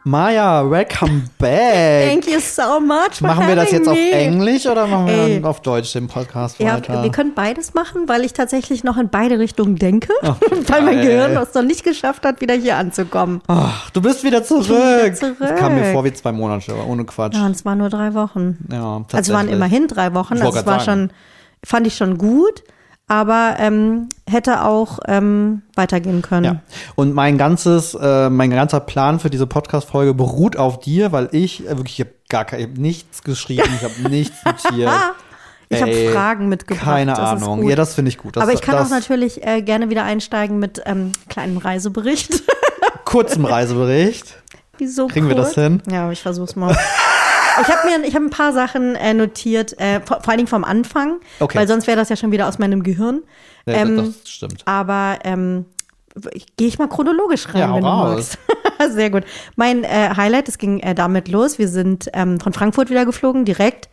Maja, welcome back. Thank you so much for Machen wir das jetzt having auf me. Englisch oder machen wir dann auf Deutsch den Podcast weiter? Ja, wir können beides machen, weil ich tatsächlich noch in beide Richtungen denke, Okay, weil mein geil. Gehirn es noch nicht geschafft hat, wieder hier anzukommen. Ach, du bist wieder zurück. wieder zurück. Das kam mir vor wie 2 Monate, aber ohne Quatsch. Ja, und es waren nur 3 Wochen. Ja, Also es waren immerhin 3 Wochen. Ich Also wollte es war grad sagen. fand ich schon gut, aber hätte auch weitergehen können. Ja. Und mein ganzer Plan für diese Podcast-Folge beruht auf dir, weil ich ich habe nichts geschrieben, ich habe nichts notiert. Ich habe Fragen mitgebracht. Keine das ist Ahnung. gut. Ja, das finde ich gut. Aber ich kann auch natürlich gerne wieder einsteigen mit kleinem Reisebericht. kurzem Reisebericht. Wieso Kriegen wir das hin? Ja, ich versuch's mal. Ich habe ein paar Sachen notiert, vor allen Dingen vom Anfang, Okay. weil sonst wäre das ja schon wieder aus meinem Gehirn. Ja, das stimmt. Aber gehe ich mal chronologisch rein, Ja, hau wenn du raus. magst. Sehr gut. Mein Highlight, es ging damit los. Wir sind von Frankfurt wieder geflogen, direkt.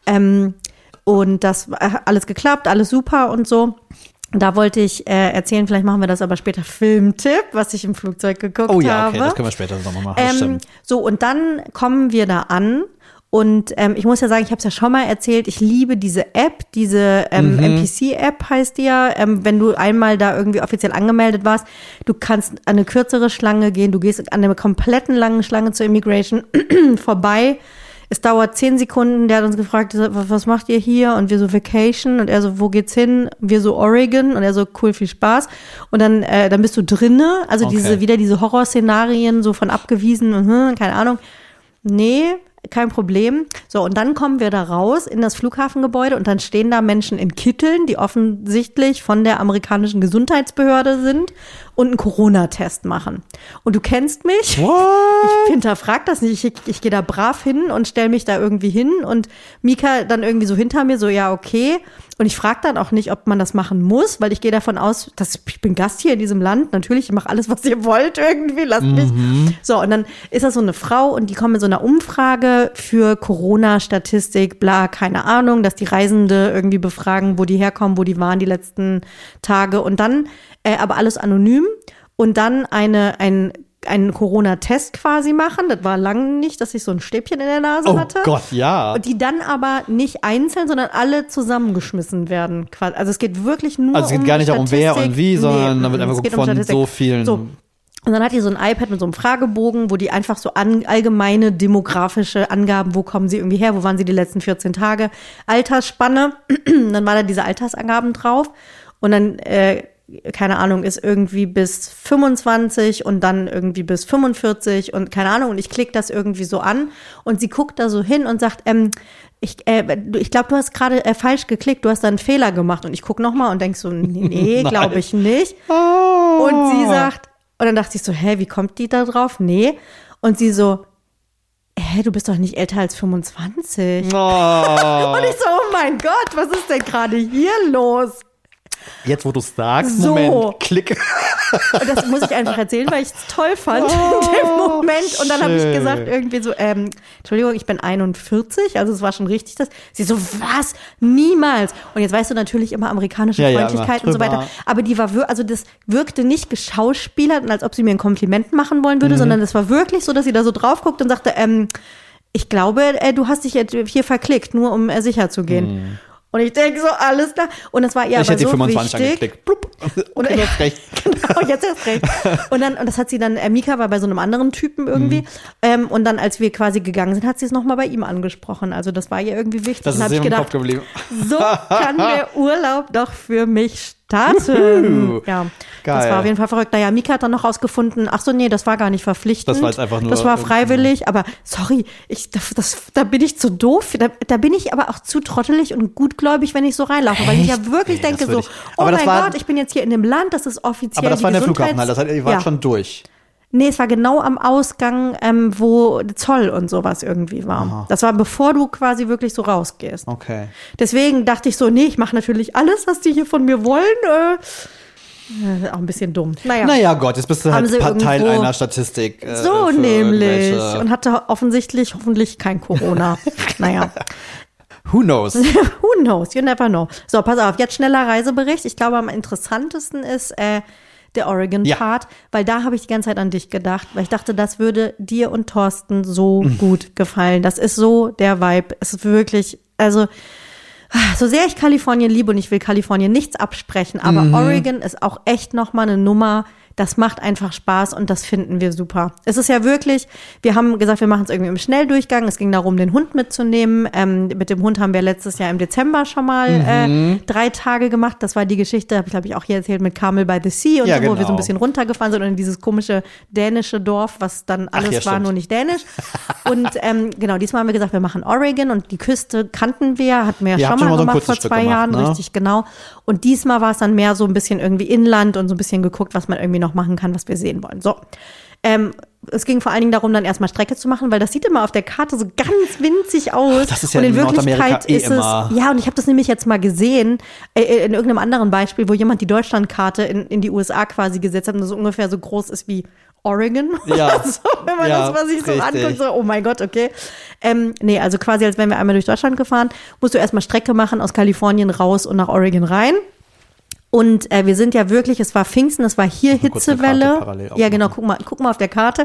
Und das alles geklappt, alles super und so. Da wollte ich erzählen, vielleicht machen wir das aber später, Filmtipp, was ich im Flugzeug geguckt habe. Oh ja, okay, das können wir später nochmal machen. Das stimmt. So, und dann kommen wir da an. Und ich muss ja sagen, ich habe es ja schon mal erzählt, ich liebe diese App, diese NPC-App heißt die ja. Wenn du einmal da irgendwie offiziell angemeldet warst, du kannst an eine kürzere Schlange gehen, du gehst an einer kompletten langen Schlange zur Immigration vorbei. Es dauert 10 Sekunden, der hat uns gefragt, was macht ihr hier? Und wir so Vacation und er so, wo geht's hin? Wir so Oregon und er so, cool, viel Spaß. Und dann bist du drinne, also Okay. diese Horrorszenarien so von abgewiesen und keine Ahnung. Nee, kein Problem. So, und dann kommen wir da raus in das Flughafengebäude und dann stehen da Menschen in Kitteln, die offensichtlich von der amerikanischen Gesundheitsbehörde sind und einen Corona-Test machen. Und du kennst mich. What? Ich hinterfrag das nicht. Ich gehe da brav hin und stelle mich da irgendwie hin und Mika dann irgendwie so hinter mir so, ja, okay. Und ich frage dann auch nicht, ob man das machen muss, weil ich gehe davon aus, ich bin Gast hier in diesem Land. Natürlich, ich mache alles, was ihr wollt irgendwie. Lasst mich. So, und dann ist das so eine Frau und die kommen mit so einer Umfrage für Corona-Statistik, bla, keine Ahnung, dass die Reisende irgendwie befragen, wo die herkommen, wo die waren die letzten Tage. Und dann aber alles anonym und dann einen Corona-Test quasi machen. Das war lange nicht, dass ich so ein Stäbchen in der Nase hatte. Oh Gott, ja. Und die dann aber nicht einzeln, sondern alle zusammengeschmissen werden. Also es geht wirklich nur Also es geht gar nicht darum, wer und wie, sondern da wird einfach es geht von Statistik. so vielen. So. Und dann hat die so ein iPad mit so einem Fragebogen, wo die einfach so allgemeine demografische Angaben, wo kommen sie irgendwie her, wo waren sie die letzten 14 Tage, Altersspanne, dann war da diese Altersangaben drauf und dann, keine Ahnung, ist irgendwie bis 25 und dann irgendwie bis 45 und keine Ahnung und ich klicke das irgendwie so an und sie guckt da so hin und sagt, ich glaube, du hast gerade falsch geklickt, du hast da einen Fehler gemacht und ich gucke nochmal und denk so, nee, glaube ich nicht. Oh. Und sie sagt, und dann dachte ich so, wie kommt die da drauf? Nee. Und sie so, du bist doch nicht älter als 25. Oh. Und ich so, oh mein Gott, was ist denn gerade hier los? Jetzt, wo du es sagst, So. Moment, klick. Und das muss ich einfach erzählen, weil ich es toll fand in dem Moment. Und dann habe ich schön. gesagt irgendwie so, Entschuldigung, ich bin 41, also es war schon richtig das. Sie so, was? Niemals. Und jetzt weißt du natürlich immer amerikanische Ja, Freundlichkeit immer und so weiter. drüber. Aber die war also das wirkte nicht geschauspielert und als ob sie mir ein Kompliment machen wollen würde, sondern es war wirklich so, dass sie da so drauf guckt und sagte, ich glaube, du hast dich jetzt hier verklickt, nur um sicher zu gehen. Und ich denke so, alles klar. Und das war ihr Ich aber hätte die so 25 wichtig. angeklickt. Blub. Und Okay, du hast recht. Genau, jetzt erst recht. Und das hat sie dann, Mika war bei so einem anderen Typen irgendwie. Und dann, als wir quasi gegangen sind, hat sie es nochmal bei ihm angesprochen. Also das war ihr irgendwie wichtig. Das und ist habe ihr ich im Kopf gedacht, geblieben. so kann der Urlaub doch für mich starten. Ja, das Geil. war auf jeden Fall verrückt. Naja, Mika hat dann noch rausgefunden, ach so, nee, das war gar nicht verpflichtend. Das war jetzt einfach nur Das war freiwillig, aber sorry, da bin ich zu doof. Da bin ich aber auch zu trottelig und gutgläubig, wenn ich so reinlaufe, weil ich ja wirklich Nee, das denke so, würde ich- oh aber das mein war- Gott, ich bin jetzt hier in dem Land, das ist offiziell Aber das die war in der Gesundheits- Flughafen halt, das heißt, ihr wart Ja. schon durch. Nee, es war genau am Ausgang, wo Zoll und sowas irgendwie war. Aha. Das war bevor du quasi wirklich so rausgehst. Okay. Deswegen dachte ich so, nee, ich mache natürlich alles, was die hier von mir wollen. Auch ein bisschen dumm. Naja, Gott, jetzt bist du Haben halt sie Teil irgendwo- einer Statistik. So für nämlich. irgendwelche- Und hatte hoffentlich kein Corona. Naja. Who knows? Who knows? You never know. So, pass auf, jetzt schneller Reisebericht. Ich glaube, am interessantesten ist, der Oregon-Part, weil da habe ich die ganze Zeit an dich gedacht, weil ich dachte, das würde dir und Thorsten so gut gefallen. Das ist so der Vibe. Es ist wirklich, also so sehr ich Kalifornien liebe und ich will Kalifornien nichts absprechen, aber Oregon ist auch echt nochmal eine Nummer. Das macht einfach Spaß und das finden wir super. Es ist ja wirklich, wir haben gesagt, wir machen es irgendwie im Schnelldurchgang. Es ging darum, den Hund mitzunehmen. Mit dem Hund haben wir letztes Jahr im Dezember schon mal 3 Tage gemacht. Das war die Geschichte, habe ich glaube ich auch hier erzählt, mit Carmel by the Sea und ja, so, genau. wo wir so ein bisschen runtergefahren sind und in dieses komische dänische Dorf, was dann alles war, nur nicht dänisch. Und genau, diesmal haben wir gesagt, wir machen Oregon und die Küste kannten wir, hatten wir ja schon mal gemacht vor 2 Jahren, ne? Richtig, genau. Und diesmal war es dann mehr so ein bisschen irgendwie Inland und so ein bisschen geguckt, was man irgendwie noch machen kann, was wir sehen wollen. So. Es ging vor allen Dingen darum, dann erstmal Strecke zu machen, weil das sieht immer auf der Karte so ganz winzig aus. Das ist ja und in Wirklichkeit ist es, ja, und ich habe das nämlich jetzt mal gesehen, in irgendeinem anderen Beispiel, wo jemand die Deutschlandkarte in die USA quasi gesetzt hat und das ungefähr so groß ist wie Oregon. Ja. So, wenn man das mal sich so anguckt, so, oh mein Gott, okay. Nee, also quasi, als wären wir einmal durch Deutschland gefahren, musst du erstmal Strecke machen aus Kalifornien raus und nach Oregon rein. Und wir sind ja wirklich, es war Pfingsten, es war hier Hitzewelle. Ja, genau, guck mal auf der Karte.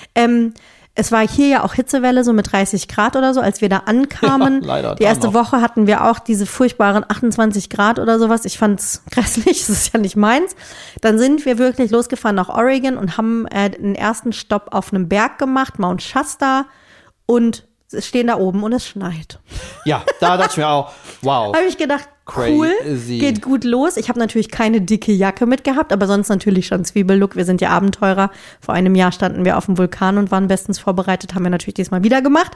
Es war hier ja auch Hitzewelle, so mit 30 Grad oder so, als wir da ankamen. Ja, leider. Die erste Woche hatten wir auch diese furchtbaren 28 Grad oder sowas. Ich fand's grässlich, das ist ja nicht meins. Dann sind wir wirklich losgefahren nach Oregon und haben den ersten Stopp auf einem Berg gemacht, Mount Shasta, und stehen da oben und es schneit. Ja, da dachte ich mir auch, wow. Habe ich gedacht, cool, geht gut los. Ich habe natürlich keine dicke Jacke mitgehabt, aber sonst natürlich schon Zwiebellook. Wir sind ja Abenteurer. Vor einem Jahr standen wir auf dem Vulkan und waren bestens vorbereitet. Haben wir natürlich diesmal wieder gemacht.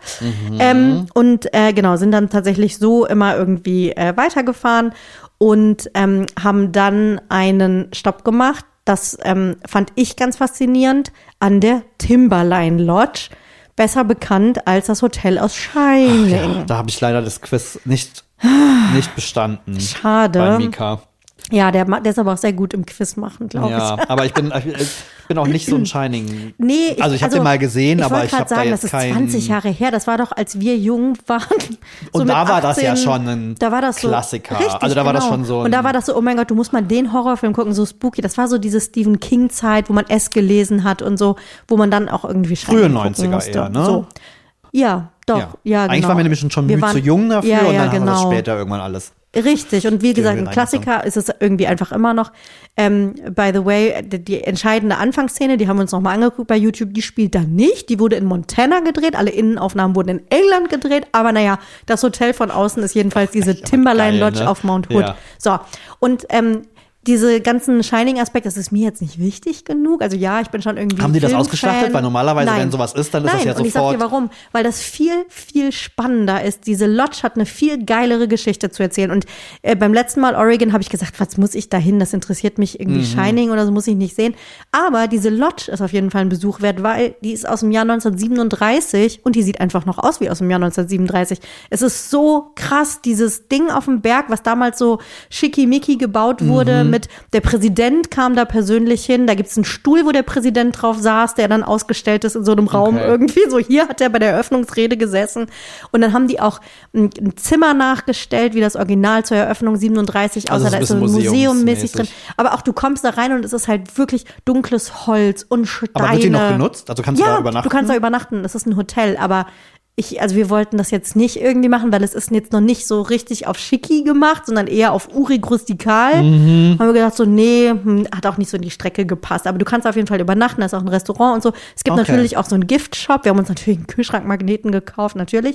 Genau, sind dann tatsächlich so immer irgendwie weitergefahren und haben dann einen Stopp gemacht. Das fand ich ganz faszinierend an der Timberline Lodge. Besser bekannt als das Hotel aus Shining. Ja, da habe ich leider das Quiz nicht bestanden. Schade. Bei Mika. Ja, der ist aber auch sehr gut im Quiz machen, glaube ich. Ja, aber ich bin auch nicht so ein Shining. Nee, ich habe den mal gesehen, aber ich habe da jetzt das ist 20 Jahre her. Das war doch, als wir jung waren. So und da war 18, das ja schon ein Klassiker. So, richtig, also da war das schon so. Und da war das so, oh mein Gott, du musst mal den Horrorfilm gucken, so spooky. Das war so diese Stephen King-Zeit, wo man es gelesen hat und so, wo man dann auch irgendwie frühe 90er musste. Eher, ne? So. Ja, doch. Ja, genau. Eigentlich waren wir nämlich schon zu jung dafür und dann haben wir das später irgendwann alles. Richtig, und wie gesagt, ein Klassiker ist es irgendwie einfach immer noch. By the way, die entscheidende Anfangsszene, die haben wir uns nochmal angeguckt bei YouTube, die spielt da nicht. Die wurde in Montana gedreht, alle Innenaufnahmen wurden in England gedreht, aber naja, das Hotel von außen ist jedenfalls diese Timberline Lodge auf Mount Hood. Ja. So, und diese ganzen Shining-Aspekte, das ist mir jetzt nicht wichtig genug. Also ja, ich bin schon irgendwie Haben die das ausgeschlachtet? Weil normalerweise, wenn sowas ist, dann ist das ja sofort. Und ich sag dir warum. Weil das viel, viel spannender ist. Diese Lodge hat eine viel geilere Geschichte zu erzählen. Und beim letzten Mal Oregon habe ich gesagt, was muss ich da hin? Das interessiert mich irgendwie Shining oder so, muss ich nicht sehen. Aber diese Lodge ist auf jeden Fall ein Besuch wert, weil die ist aus dem Jahr 1937 und die sieht einfach noch aus wie aus dem Jahr 1937. Es ist so krass, dieses Ding auf dem Berg, was damals so schickimicki gebaut wurde, mit der Präsident kam da persönlich hin, da gibt's einen Stuhl, wo der Präsident drauf saß, der dann ausgestellt ist in so einem Raum irgendwie, so hier hat er bei der Eröffnungsrede gesessen und dann haben die auch ein Zimmer nachgestellt, wie das Original zur Eröffnung 37 aussah, da ist so ein Museummäßig drin, aber auch du kommst da rein und es ist halt wirklich dunkles Holz und Steine. Aber wird die noch genutzt? Also kannst du da übernachten? Du kannst da übernachten, es ist ein Hotel, aber wir wollten das jetzt nicht irgendwie machen, weil es ist jetzt noch nicht so richtig auf Schicki gemacht, sondern eher auf urig rustikal. Haben wir gedacht so, nee, hat auch nicht so in die Strecke gepasst. Aber du kannst auf jeden Fall übernachten, da ist auch ein Restaurant und so. Es gibt natürlich auch so einen Gift-Shop. Wir haben uns natürlich einen Kühlschrankmagneten gekauft, natürlich.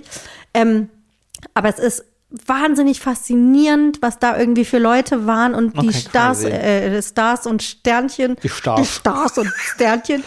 Aber es ist wahnsinnig faszinierend, was da irgendwie für Leute waren und die Stars und Sternchen. Die Stars und Sternchen.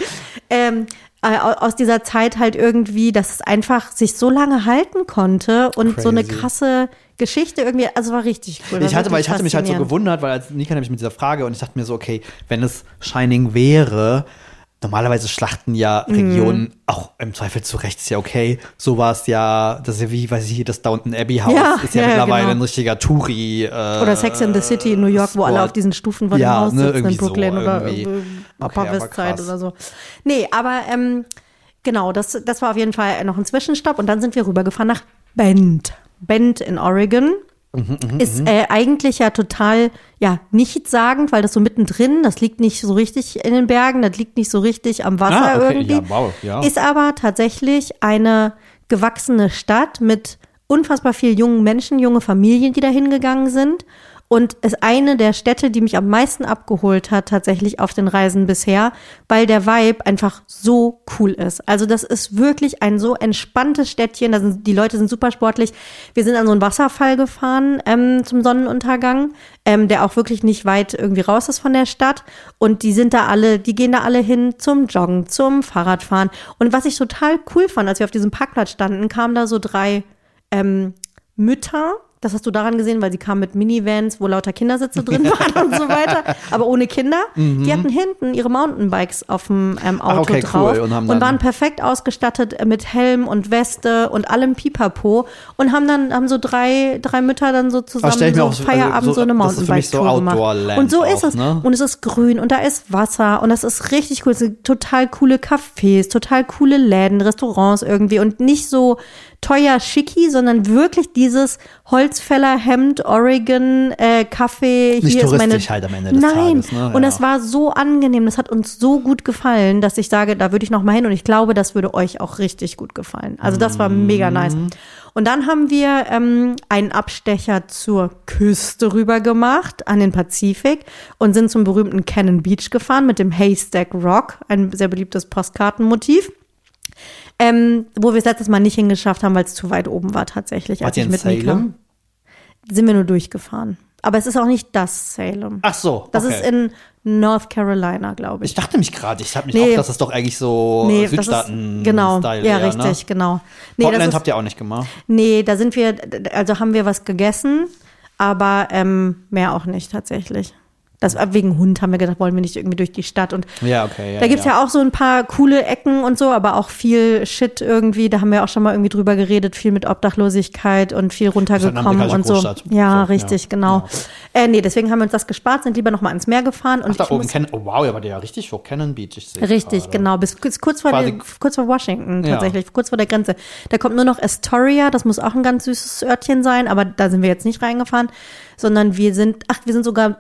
Aus dieser Zeit halt irgendwie, dass es einfach sich so lange halten konnte und so eine krasse Geschichte irgendwie, also war richtig cool. Ich hatte mich halt so gewundert, weil als Nika nämlich mit dieser Frage und ich dachte mir so, okay, wenn es Shining wäre, normalerweise schlachten ja Regionen auch im Zweifel zu Recht, ist ja okay. So war es ja, das ist ja wie, weiß ich, das Downton Abbey Haus ist ja mittlerweile ein richtiger Touri. Oder Sex and the City in New York, wo alle auf diesen Stufen von dem Haus sitzen in Brooklyn so, oder Upper West Side oder so. Nee, aber genau, das war auf jeden Fall noch ein Zwischenstopp und dann sind wir rübergefahren nach Bend in Oregon. Ist eigentlich ja total, nichtssagend, weil das so mittendrin, das liegt nicht so richtig in den Bergen, das liegt nicht so richtig am Wasser irgendwie. Ja, wow, ja. Ist aber tatsächlich eine gewachsene Stadt mit unfassbar vielen jungen Menschen, junge Familien, die da hingegangen sind. Und ist eine der Städte, die mich am meisten abgeholt hat, tatsächlich auf den Reisen bisher, weil der Vibe einfach so cool ist. Also das ist wirklich ein so entspanntes Städtchen. Die Leute sind super sportlich. Wir sind an so einen Wasserfall gefahren zum Sonnenuntergang, der auch wirklich nicht weit irgendwie raus ist von der Stadt. Und die gehen da alle hin zum Joggen, zum Fahrradfahren. Und was ich total cool fand, als wir auf diesem Parkplatz standen, kamen da so 3 Mütter. Das hast du daran gesehen, weil sie kamen mit Minivans, wo lauter Kindersitze drin waren und so weiter, aber ohne Kinder. Die hatten hinten ihre Mountainbikes auf dem Auto drauf cool. und waren perfekt ausgestattet mit Helm und Weste und allem Pipapo und haben so drei Mütter dann so zusammen so Feierabend so eine Mountainbike-Tour gemacht. Und so ist es. Ne? Und es ist grün und da ist Wasser und das ist richtig cool. Es sind total coole Cafés, total coole Läden, Restaurants irgendwie und nicht so teuer schicki, sondern wirklich dieses Holzfällerhemd, Oregon, Kaffee. Nicht hier ist meine. Halt am Ende des Tages, ne? Und das war so angenehm, das hat uns so gut gefallen, dass ich sage, da würde ich noch mal hin und ich glaube, das würde euch auch richtig gut gefallen. Also das war mega nice. Und dann haben wir einen Abstecher zur Küste rüber gemacht, an den Pazifik und sind zum berühmten Cannon Beach gefahren mit dem Haystack Rock, ein sehr beliebtes Postkartenmotiv. Wo wir es letztes Mal nicht hingeschafft haben, weil es zu weit oben war tatsächlich. Wart ihr in Salem? Sind wir nur durchgefahren. Aber es ist auch nicht das Salem. Ach so, okay. Das ist in North Carolina, glaube ich. Ich dachte nämlich gerade, das ist doch eigentlich so Südstaaten-Style. Genau, ja, richtig, genau. Portland habt ihr auch nicht gemacht? Nee, da haben wir was gegessen, aber mehr auch nicht tatsächlich. Das wegen Hund haben wir gedacht, wollen wir nicht irgendwie durch die Stadt. Und ja, okay, da gibt's ja auch so ein paar coole Ecken und so, aber auch viel Shit irgendwie. Da haben wir auch schon mal irgendwie drüber geredet, viel mit Obdachlosigkeit und viel runtergekommen und so. Großstadt. Ja, richtig, genau. Ja. Nee, deswegen haben wir uns das gespart, sind lieber noch mal ans Meer gefahren. Und da oben, wow, ihr wart ja richtig hoch, Cannon Beach. Richtig, genau, bis kurz vor Washington tatsächlich, kurz vor der Grenze. Da kommt nur noch Astoria, das muss auch ein ganz süßes Örtchen sein, aber da sind wir jetzt nicht reingefahren, sondern wir sind sogar,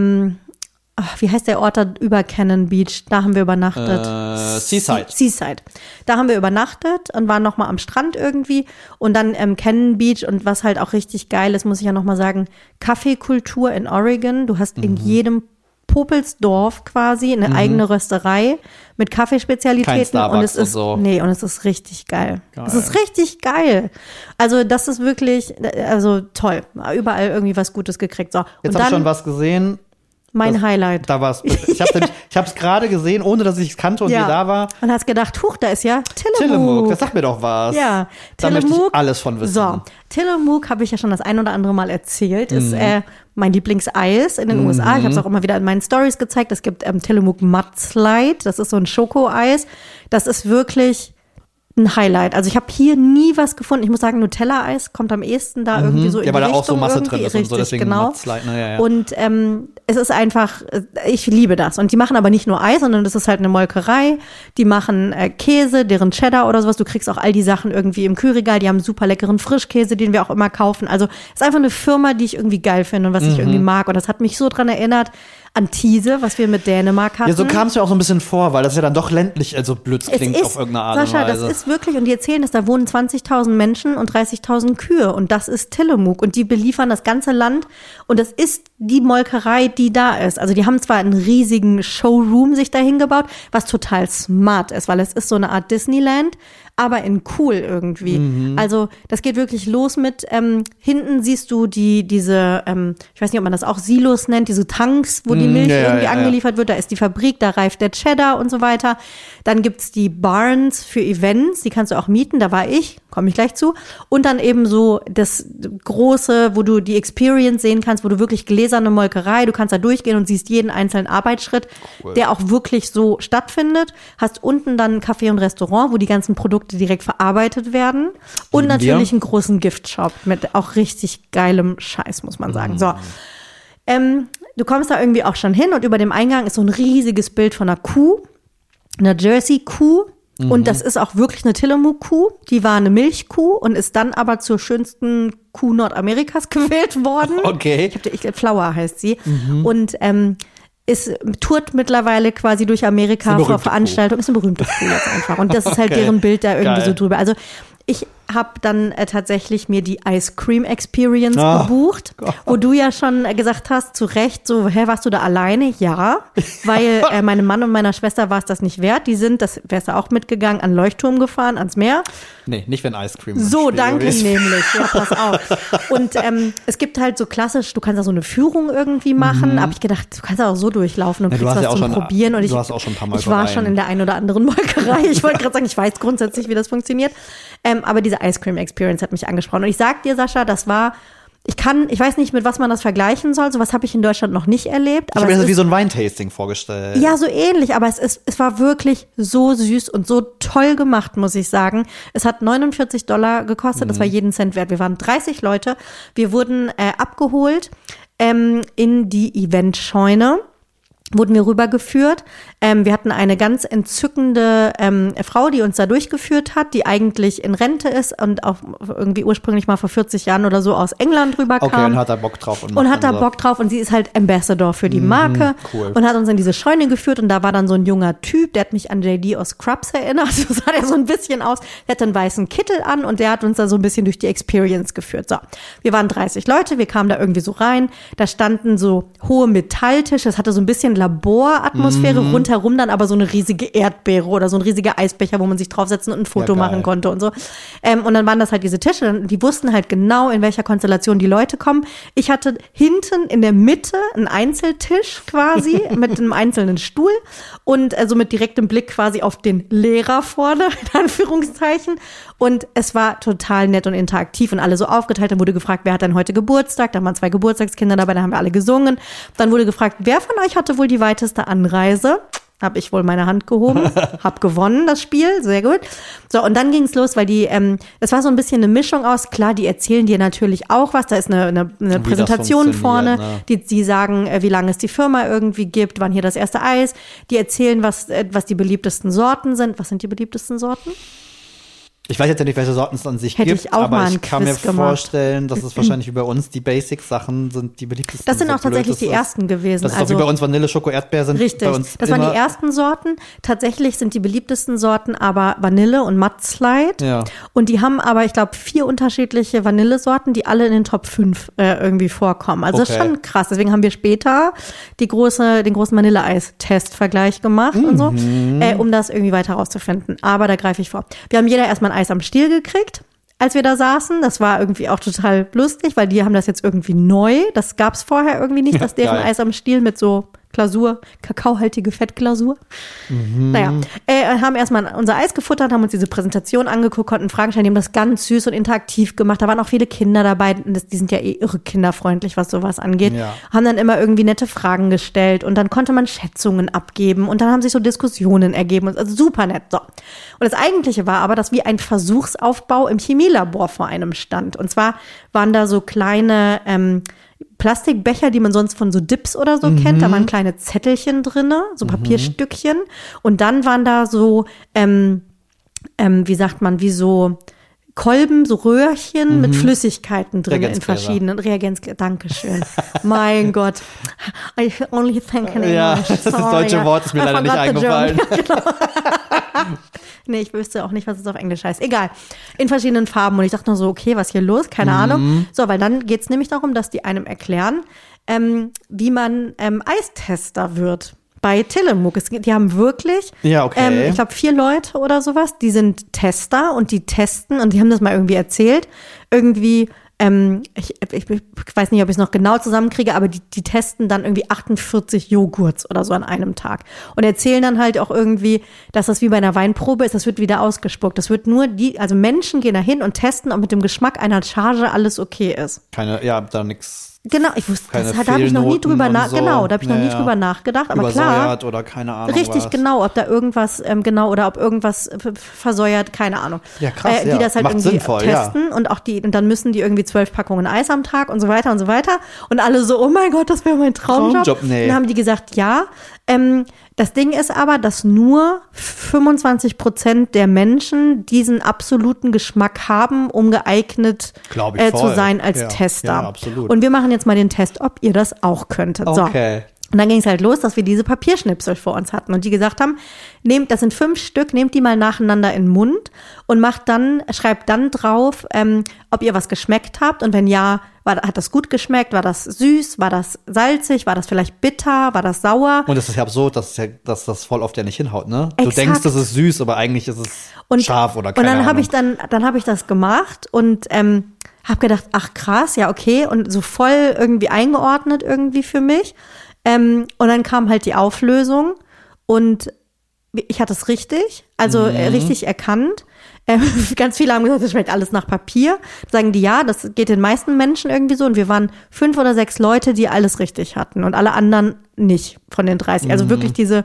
wie heißt der Ort da über Cannon Beach? Da haben wir übernachtet. Seaside. Da haben wir übernachtet und waren noch mal am Strand irgendwie und dann Cannon Beach und was halt auch richtig geil ist, muss ich ja noch mal sagen, Kaffeekultur in Oregon. Du hast in jedem Popelsdorf quasi eine eigene Rösterei mit Kaffeespezialitäten und es ist und es ist richtig geil. Es ist richtig geil. Also das ist wirklich toll. Überall irgendwie was Gutes gekriegt. So. Jetzt habe ich schon was gesehen. Highlight. Da war's. Ich habe es gerade gesehen, ohne dass ich es kannte und ihr da war. Und hast gedacht, huch, da ist ja Tillamook. Das sagt mir doch was. Ja, da möchte ich alles von wissen. So, Tillamook habe ich ja schon das ein oder andere Mal erzählt. Ist mein Lieblingseis in den USA. Ich habe es auch immer wieder in meinen Stories gezeigt. Es gibt Tillamook Mudslide. Das ist so ein Schokoeis. Das ist wirklich ein Highlight. Also ich habe hier nie was gefunden. Ich muss sagen, Nutella-Eis kommt am ehesten da irgendwie so in die Richtung. Ja, weil da auch so Masse drin ist und so, deswegen genau. Mudslide. Ja. Und es ist einfach, ich liebe das. Und die machen aber nicht nur Eis, sondern das ist halt eine Molkerei. Die machen Käse, deren Cheddar oder sowas. Du kriegst auch all die Sachen irgendwie im Kühlregal. Die haben super leckeren Frischkäse, den wir auch immer kaufen. Also es ist einfach eine Firma, die ich irgendwie geil finde und was ich irgendwie mag. Und das hat mich so dran erinnert an Thiese, was wir mit Dänemark hatten. Ja, so kam es mir auch so ein bisschen vor, weil das ja dann doch ländlich blöd klingt auf irgendeine Art und Weise. Sascha, das ist wirklich, und die erzählen, dass da wohnen 20.000 Menschen und 30.000 Kühe und das ist Tillamook und die beliefern das ganze Land und das ist die Molkerei, die da ist. Also die haben zwar einen riesigen Showroom sich dahin gebaut, was total smart ist, weil es ist so eine Art Disneyland, aber in cool irgendwie. Also das geht wirklich los mit, hinten siehst du diese, ich weiß nicht, ob man das auch Silos nennt, diese Tanks, wo die Milch irgendwie angeliefert wird. Da ist die Fabrik, da reift der Cheddar und so weiter. Dann gibt's die Barns für Events, die kannst du auch mieten, da war ich, komme ich gleich zu. Und dann eben so das große, wo du die Experience sehen kannst, wo du wirklich gläserne Molkerei, du kannst da durchgehen und siehst jeden einzelnen Arbeitsschritt, der auch wirklich so stattfindet. Hast unten dann ein Café und Restaurant, wo die ganzen Produkte direkt verarbeitet werden. Und natürlich einen großen Giftshop mit auch richtig geilem Scheiß, muss man sagen. So. Du kommst da irgendwie auch schon hin und über dem Eingang ist so ein riesiges Bild von einer Kuh, einer Jersey-Kuh. Und das ist auch wirklich eine Tillamook-Kuh. Die war eine Milchkuh und ist dann aber zur schönsten Kuh Nordamerikas gewählt worden. Okay. Ich glaube, Flower heißt sie. Und tourt mittlerweile quasi durch Amerika vor Veranstaltungen. Ist eine berühmte Kuh jetzt einfach. Und das ist halt deren Bild da irgendwie so drüber. Also ich habe dann tatsächlich mir die Ice Cream Experience gebucht, wo du ja schon gesagt hast, zu Recht, so, warst du da alleine? Ja, weil meinem Mann und meiner Schwester war es das nicht wert. Die sind, das wärst du auch mitgegangen, an Leuchtturm gefahren, ans Meer. Nee, nicht wenn Ice Cream So, danke nämlich. Ja, pass auf. Und es gibt halt so klassisch, du kannst da so eine Führung irgendwie machen, aber ich gedacht, du kannst auch so durchlaufen und kriegst was zum Probieren. Und du hast auch schon ein paar Mal ich war schon in der einen oder anderen Molkerei. Ich wollte gerade sagen, ich weiß grundsätzlich, wie das funktioniert. Aber diese Ice Cream Experience hat mich angesprochen. Und ich sag dir, Sascha, das war, ich weiß nicht, mit was man das vergleichen soll. Sowas habe ich in Deutschland noch nicht erlebt. Ich habe mir das wie so ein Weintasting vorgestellt. Ja, so ähnlich, aber es war wirklich so süß und so toll gemacht, muss ich sagen. Es hat $49 gekostet, das war jeden Cent wert. Wir waren 30 Leute. Wir wurden abgeholt in die Eventscheune. Wurden wir rübergeführt. Wir hatten eine ganz entzückende Frau, die uns da durchgeführt hat, die eigentlich in Rente ist und auch irgendwie ursprünglich mal vor 40 Jahren oder so aus England rüberkam. Okay, und hat da Bock drauf. Und hat da Bock drauf und sie ist halt Ambassador für die Marke. Cool. Und hat uns in diese Scheune geführt und da war dann so ein junger Typ, der hat mich an JD aus Scrubs erinnert. So sah der so ein bisschen aus. Der hatte einen weißen Kittel an und der hat uns da so ein bisschen durch die Experience geführt. So, wir waren 30 Leute, wir kamen da irgendwie so rein. Da standen so hohe Metalltische, es hatte so ein bisschen Laboratmosphäre, rundherum dann aber so eine riesige Erdbeere oder so ein riesiger Eisbecher, wo man sich draufsetzen und ein Foto machen konnte und so. Und dann waren das halt diese Tische, die wussten halt genau, in welcher Konstellation die Leute kommen. Ich hatte hinten in der Mitte einen Einzeltisch quasi mit einem einzelnen Stuhl und also mit direktem Blick quasi auf den Lehrer vorne, in Anführungszeichen. Und es war total nett und interaktiv und alle so aufgeteilt. Dann wurde gefragt, wer hat denn heute Geburtstag? Dann waren 2 Geburtstagskinder dabei, dann haben wir alle gesungen. Dann wurde gefragt, wer von euch hatte wohl die weiteste Anreise? Habe ich wohl meine Hand gehoben, hab gewonnen das Spiel, sehr gut. So, und dann ging's los, weil es war so ein bisschen eine Mischung aus, klar, die erzählen dir natürlich auch was, da ist eine Präsentation vorne, ne? Die sagen, wie lange es die Firma irgendwie gibt, wann hier das erste Eis, die erzählen, was die beliebtesten Sorten sind. Was sind die beliebtesten Sorten? Ich weiß jetzt ja nicht, welche Sorten es an sich Hätte gibt, ich auch aber mal ich kann mir vorstellen, dass es wahrscheinlich wie bei uns die Basic-Sachen sind, die beliebtesten. Das sind auch tatsächlich die ersten gewesen. Das ist also, doch wie bei uns Vanille, Schoko, Erdbeer sind richtig, bei uns das waren die ersten Sorten. Tatsächlich sind die beliebtesten Sorten aber Vanille und Mudslide. Ja. Und die haben aber, ich glaube, 4 unterschiedliche Vanillesorten, die alle in den Top 5 irgendwie vorkommen. Also das ist schon krass. Deswegen haben wir später den großen Vanilleeis-Test-Vergleich gemacht und so, um das irgendwie weiter rauszufinden. Aber da greife ich vor. Wir haben jeder erstmal ein Eis am Stiel gekriegt, als wir da saßen. Das war irgendwie auch total lustig, weil die haben das jetzt irgendwie neu. Das gab es vorher irgendwie nicht, dass deren Eis am Stiel mit so Glasur, kakaohaltige Fettglasur. Naja, haben erstmal unser Eis gefuttert, haben uns diese Präsentation angeguckt, konnten Fragen stellen, die haben das ganz süß und interaktiv gemacht. Da waren auch viele Kinder dabei, die sind ja irre kinderfreundlich, was sowas angeht. Ja. Haben dann immer irgendwie nette Fragen gestellt und dann konnte man Schätzungen abgeben und dann haben sich so Diskussionen ergeben. Also super nett. So. Und das Eigentliche war aber, dass wie ein Versuchsaufbau im Chemielabor vor einem stand. Und zwar waren da so kleine Plastikbecher, die man sonst von so Dips oder so kennt. Da waren kleine Zettelchen drinne, so Papierstückchen. Und dann waren da so, wie sagt man, wie so Kolben, so Röhrchen mit Flüssigkeiten drin in verschiedenen Reagenzgläser. Dankeschön. Mein Gott. I only think in English. Ja, das deutsche Wort ist mir leider nicht eingefallen. Nee, ich wüsste auch nicht, was es auf Englisch heißt. Egal. In verschiedenen Farben. Und ich dachte nur so, okay, was hier los? Keine Ahnung. So, weil dann geht's nämlich darum, dass die einem erklären, wie man Eistester wird. Bei Tillamook. Die haben wirklich, ich glaube 4 Leute oder sowas, die sind Tester und die testen und die haben das mal irgendwie erzählt. Irgendwie, ich weiß nicht, ob ich es noch genau zusammenkriege, aber die testen dann irgendwie 48 Joghurts oder so an einem Tag. Und erzählen dann halt auch irgendwie, dass das wie bei einer Weinprobe ist, das wird wieder ausgespuckt. Das wird nur also Menschen gehen da hin und testen, ob mit dem Geschmack einer Charge alles okay ist. Da nix. Genau, ich wusste, da habe ich noch nie drüber drüber nachgedacht, aber klar. Oder keine Ahnung. Richtig, was. Genau, ob da irgendwas, oder ob irgendwas versäuert, keine Ahnung. Ja, krass, die das halt macht irgendwie sinnvoll, testen und und dann müssen die irgendwie 12 Packungen Eis am Tag und so weiter und so weiter. Und alle so, oh mein Gott, das wäre mein Traumjob. Nee. Dann haben die gesagt, ja, Das Ding ist aber, dass nur 25% der Menschen diesen absoluten Geschmack haben, um geeignet zu sein als Tester. Ja, absolut. Und wir machen jetzt mal den Test, ob ihr das auch könntet. Okay. So. Und dann ging es halt los, dass wir diese Papierschnipsel vor uns hatten und die gesagt haben, das sind 5 Stück, nehmt die mal nacheinander in den Mund und schreibt dann drauf, ob ihr was geschmeckt habt und wenn ja, hat das gut geschmeckt, war das süß, war das salzig, war das vielleicht bitter, war das sauer? Und das ist ja absurd, dass das voll oft ja nicht hinhaut, ne? Du Exakt. denkst, das ist süß, aber eigentlich ist es scharf oder keine Ahnung. Und dann habe ich das gemacht und habe gedacht, ach krass, ja okay und so voll irgendwie eingeordnet irgendwie für mich. Und dann kam halt die Auflösung und ich hatte es richtig, also richtig erkannt. Ganz viele haben gesagt, das schmeckt alles nach Papier. Sagen die, ja, das geht den meisten Menschen irgendwie so. Und wir waren 5 oder 6 Leute, die alles richtig hatten und alle anderen nicht von den 30. Also wirklich diese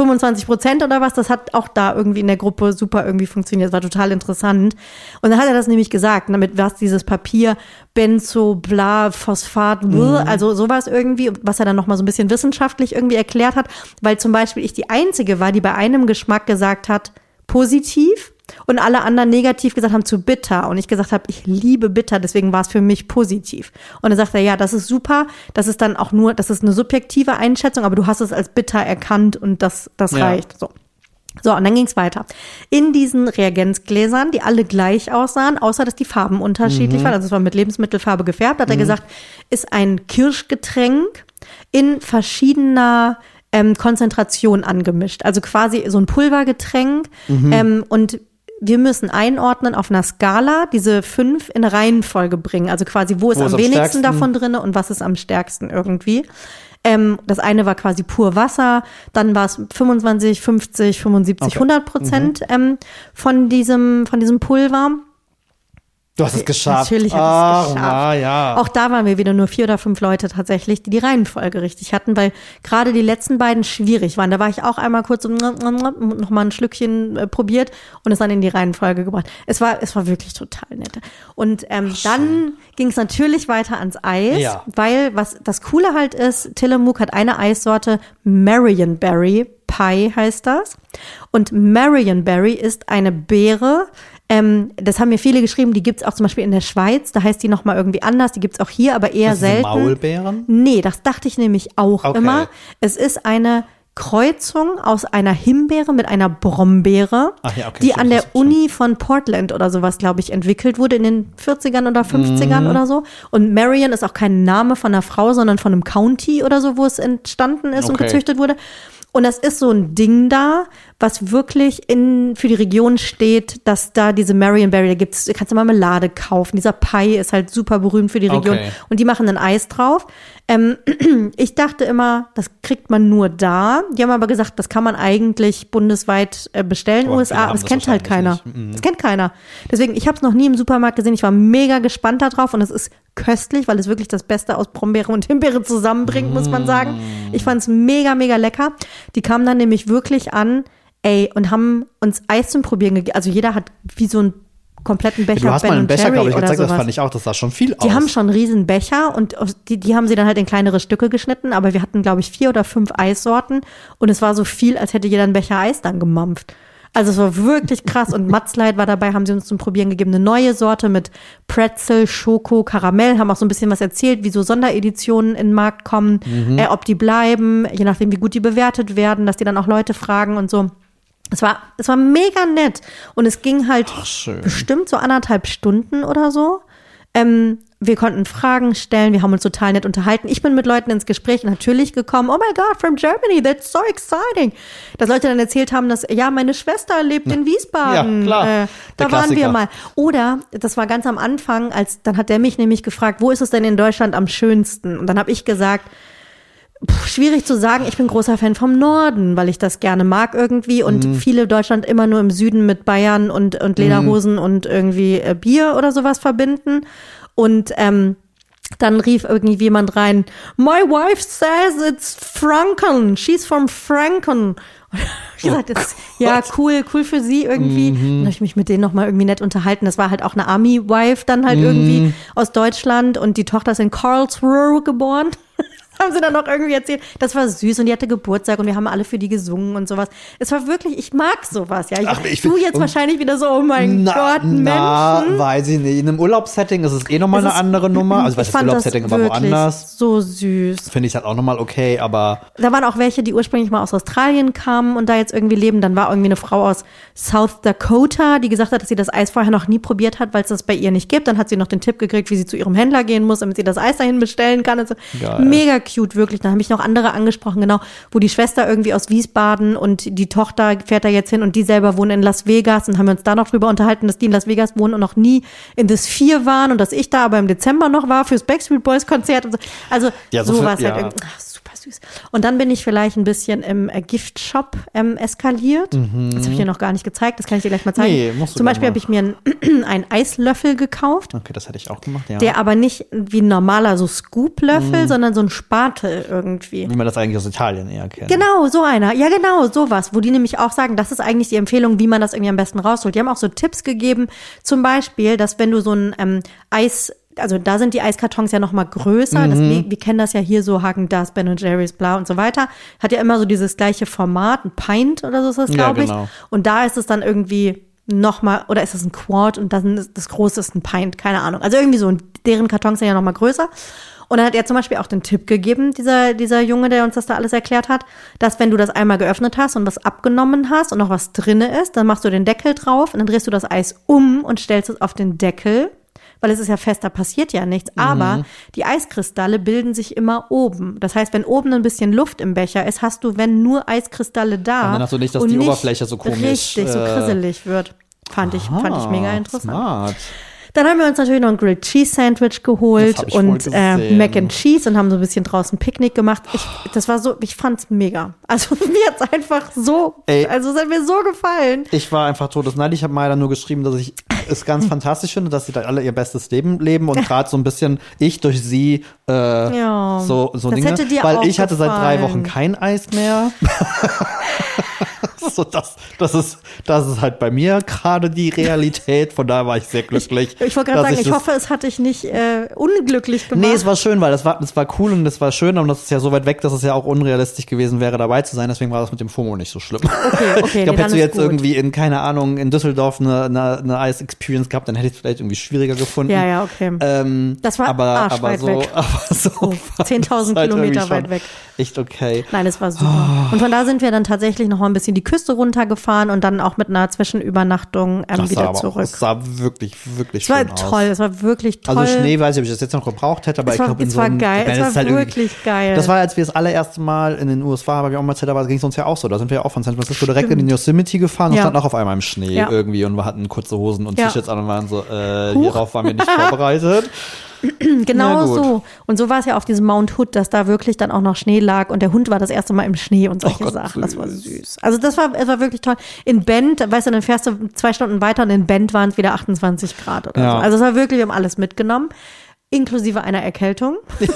25% oder was, das hat auch da irgendwie in der Gruppe super irgendwie funktioniert. Das war total interessant. Und dann hat er das nämlich gesagt, damit was dieses Papier, Benzo, bla, Phosphat, also sowas irgendwie, was er dann nochmal so ein bisschen wissenschaftlich irgendwie erklärt hat, weil zum Beispiel ich die Einzige war, die bei einem Geschmack gesagt hat, positiv. Und alle anderen negativ gesagt haben zu bitter. Und ich gesagt habe, ich liebe bitter, deswegen war es für mich positiv. Und dann sagt er, ja, das ist super, das ist dann auch nur, das ist eine subjektive Einschätzung, aber du hast es als bitter erkannt und das reicht. So, und dann ging es weiter. In diesen Reagenzgläsern, die alle gleich aussahen, außer dass die Farben unterschiedlich waren, also es war mit Lebensmittelfarbe gefärbt, hat er gesagt, ist ein Kirschgetränk in verschiedener Konzentration angemischt. Also quasi so ein Pulvergetränk und wir müssen einordnen auf einer Skala, diese 5 in Reihenfolge bringen. Also quasi, wo ist am wenigsten davon drin und was ist am stärksten irgendwie. Das eine war quasi pur Wasser, dann war es 25, 50, 75, 100% von diesem Pulver. Du hast es geschafft. Natürlich habe ich es geschafft. Ja. Auch da waren wir wieder nur 4 oder 5 Leute tatsächlich, die Reihenfolge richtig hatten, weil gerade die letzten beiden schwierig waren. Da war ich auch einmal kurz noch mal ein Schlückchen probiert und es dann in die Reihenfolge gebracht. Es war wirklich total nett. Und dann ging es natürlich weiter ans Eis, weil was das Coole halt ist, Tillamook hat eine Eissorte, Marionberry Pie heißt das. Und Marionberry ist eine Beere, das haben mir viele geschrieben, die gibt's auch zum Beispiel in der Schweiz, da heißt die nochmal irgendwie anders, die gibt's auch hier, aber eher selten. Maulbeeren? Nee, das dachte ich nämlich auch immer. Es ist eine Kreuzung aus einer Himbeere mit einer Brombeere, die an der Uni von Portland oder sowas, glaube ich, entwickelt wurde in den 40ern oder 50ern oder so. Und Marion ist auch kein Name von einer Frau, sondern von einem County oder so, wo es entstanden ist und gezüchtet wurde. Und das ist so ein Ding da, was wirklich für die Region steht, dass da diese Marionberry, da gibt's, du kannst Marmelade kaufen. Dieser Pie ist halt super berühmt für die Region. Und die machen dann Eis drauf. Ich dachte immer, das kriegt man nur da. Die haben aber gesagt, das kann man eigentlich bundesweit bestellen in den USA. Aber das kennt halt keiner. Das kennt keiner. Deswegen, ich habe es noch nie im Supermarkt gesehen. Ich war mega gespannt darauf und es ist köstlich, weil es wirklich das Beste aus Brombeere und Himbeere zusammenbringt, muss man sagen. Ich fand es mega, mega lecker. Die kamen dann nämlich wirklich an, und haben uns Eis zum Probieren gegeben. Also jeder hat wie so einen kompletten Becher. Du hast mal einen Becher, glaube ich, gezeigt, sowas. Das fand ich auch, das sah schon viel aus. Die haben schon einen riesen Becher und die haben sie dann halt in kleinere Stücke geschnitten, aber wir hatten, glaube ich, 4 oder 5 Eissorten und es war so viel, als hätte jeder einen Becher Eis dann gemampft. Also es war wirklich krass und Matzleid war dabei, haben sie uns zum Probieren gegeben. Eine neue Sorte mit Pretzel, Schoko, Karamell, haben auch so ein bisschen was erzählt, wie so Sondereditionen in den Markt kommen, ob die bleiben, je nachdem, wie gut die bewertet werden, dass die dann auch Leute fragen und so. Es war mega nett und es ging halt bestimmt so 1,5 Stunden oder so. Wir konnten Fragen stellen, wir haben uns total nett unterhalten. Ich bin mit Leuten ins Gespräch natürlich gekommen. Oh my God, from Germany, that's so exciting. Dass Leute dann erzählt haben, dass, ja, meine Schwester lebt in Wiesbaden. Ja, klar. Da waren wir mal. Oder, das war ganz am Anfang, dann hat der mich nämlich gefragt, wo ist es denn in Deutschland am schönsten? Und dann habe ich gesagt, schwierig zu sagen, ich bin großer Fan vom Norden, weil ich das gerne mag irgendwie und viele Deutschland immer nur im Süden mit Bayern und Lederhosen und irgendwie Bier oder sowas verbinden. Und dann rief irgendwie jemand rein, my wife says it's Franken, she's from Franken. Ich gesagt, ja, cool für sie irgendwie. Dann habe ich mich mit denen nochmal irgendwie nett unterhalten. Das war halt auch eine Army-Wife dann halt irgendwie aus Deutschland und die Tochter ist in Karlsruhe geboren. haben sie dann noch irgendwie erzählt. Das war süß und die hatte Geburtstag und wir haben alle für die gesungen und sowas. Es war wirklich, ich mag sowas, ja. Du jetzt wahrscheinlich wieder so, oh mein Gott, Menschen. Weiß ich nicht. In einem Urlaubssetting ist es nochmal eine andere Nummer. Also ich weiß, das Urlaubssetting war woanders. So süß. Finde ich halt auch nochmal okay, aber. Da waren auch welche, die ursprünglich mal aus Australien kamen und da jetzt irgendwie leben. Dann war irgendwie eine Frau aus South Dakota, die gesagt hat, dass sie das Eis vorher noch nie probiert hat, weil es das bei ihr nicht gibt. Dann hat sie noch den Tipp gekriegt, wie sie zu ihrem Händler gehen muss, damit sie das Eis dahin bestellen kann. Und so. Mega cute, wirklich. Dann habe ich noch andere angesprochen, genau, wo die Schwester irgendwie aus Wiesbaden und die Tochter fährt da jetzt hin und die selber wohnen in Las Vegas und haben wir uns da noch drüber unterhalten, dass die in Las Vegas wohnen und noch nie in The Sphere waren und dass ich da aber im Dezember noch war fürs Backstreet Boys Konzert und so. Also sowas halt irgendwie. Super süß. Und dann bin ich vielleicht ein bisschen im Giftshop eskaliert. Das habe ich dir noch gar nicht gezeigt, das kann ich dir gleich mal zeigen. Nee, musst du Zum Beispiel habe ich mir einen Eislöffel gekauft. Okay, das hätte ich auch gemacht, ja. Der aber nicht wie ein normaler so Scoop-Löffel, sondern so ein Spatel irgendwie. Wie man das eigentlich aus Italien eher kennt. Genau, so einer. Ja, genau, sowas. Wo die nämlich auch sagen, das ist eigentlich die Empfehlung, wie man das irgendwie am besten rausholt. Die haben auch so Tipps gegeben, zum Beispiel, dass wenn du so ein also da sind die Eiskartons ja noch mal größer. Wir kennen das ja hier so, Häagen-Dazs, Ben & Jerry's, bla und so weiter. Hat ja immer so dieses gleiche Format, ein Pint oder so ist das, glaube ich. Und da ist es dann irgendwie noch mal, oder ist es ein Quart und dann ist das Große ist ein Pint, keine Ahnung. Also irgendwie so, und deren Kartons sind ja noch mal größer. Und dann hat er zum Beispiel auch den Tipp gegeben, dieser Junge, der uns das da alles erklärt hat, dass wenn du das einmal geöffnet hast und was abgenommen hast und noch was drinne ist, dann machst du den Deckel drauf und dann drehst du das Eis um und stellst es auf den Deckel. Weil es ist ja fest, da passiert ja nichts. Aber die Eiskristalle bilden sich immer oben. Das heißt, wenn oben ein bisschen Luft im Becher ist, hast du, wenn nur Eiskristalle da. Und dann hast du nicht, dass die Oberfläche so komisch richtig so krisselig wird. Fand ich mega interessant. Smart. Dann haben wir uns natürlich noch ein Grilled Cheese Sandwich geholt und Mac and Cheese und haben so ein bisschen draußen Picknick gemacht. Ich fand's mega. Also mir hat's einfach so, also es hat mir so gefallen. Ich war einfach todesneidisch. Ich habe Maya nur geschrieben, dass ich es ganz fantastisch finde, dass sie da alle ihr bestes Leben leben und gerade so ein bisschen ich durch sie so Dinge. Hätte dir weil auch ich hatte seit 3 Wochen gefallen. kein Eis mehr. So, das ist halt bei mir gerade die Realität. Von daher war ich sehr glücklich. Ich wollte gerade sagen, ich hoffe, es hat dich nicht unglücklich gemacht. Nee, es war schön, weil das war cool und es war schön, und das ist ja so weit weg, dass es ja auch unrealistisch gewesen wäre, dabei zu sein. Deswegen war das mit dem FOMO nicht so schlimm. Okay, ich glaube, hättest du jetzt irgendwie in Düsseldorf eine Ice-Experience gehabt, dann hätte ich es vielleicht irgendwie schwieriger gefunden. Ja, okay. Das war arschweit weg. Aber so 10.000 halt Kilometer weit weg. Echt okay. Nein, es war super. Und von da sind wir dann tatsächlich noch mal ein bisschen die Küste runtergefahren und dann auch mit einer Zwischenübernachtung wieder zurück. Es sah wirklich, wirklich schön aus. Es war wirklich toll. Also Schnee, weiß ich, ob ich das jetzt noch gebraucht hätte, aber ich glaube, es war geil. Es war wirklich geil. Das war, als wir das allererste Mal in den USA, habe ich auch mal erzählt, aber das ging es uns ja auch so. Da sind wir ja auch von San Francisco direkt in den Yosemite gefahren und standen auch auf einmal im Schnee irgendwie und wir hatten kurze Hosen und T-Shirts an und waren so, hierauf waren wir nicht vorbereitet. Genau so. Und so war es ja auf diesem Mount Hood, dass da wirklich dann auch noch Schnee lag und der Hund war das erste Mal im Schnee und solche Sachen. Das war süß. Also es war wirklich toll. In Bend, weißt du, dann fährst du 2 Stunden weiter und in Bend waren es wieder 28 Grad oder so. Also es war wirklich, wir haben alles mitgenommen, inklusive einer Erkältung.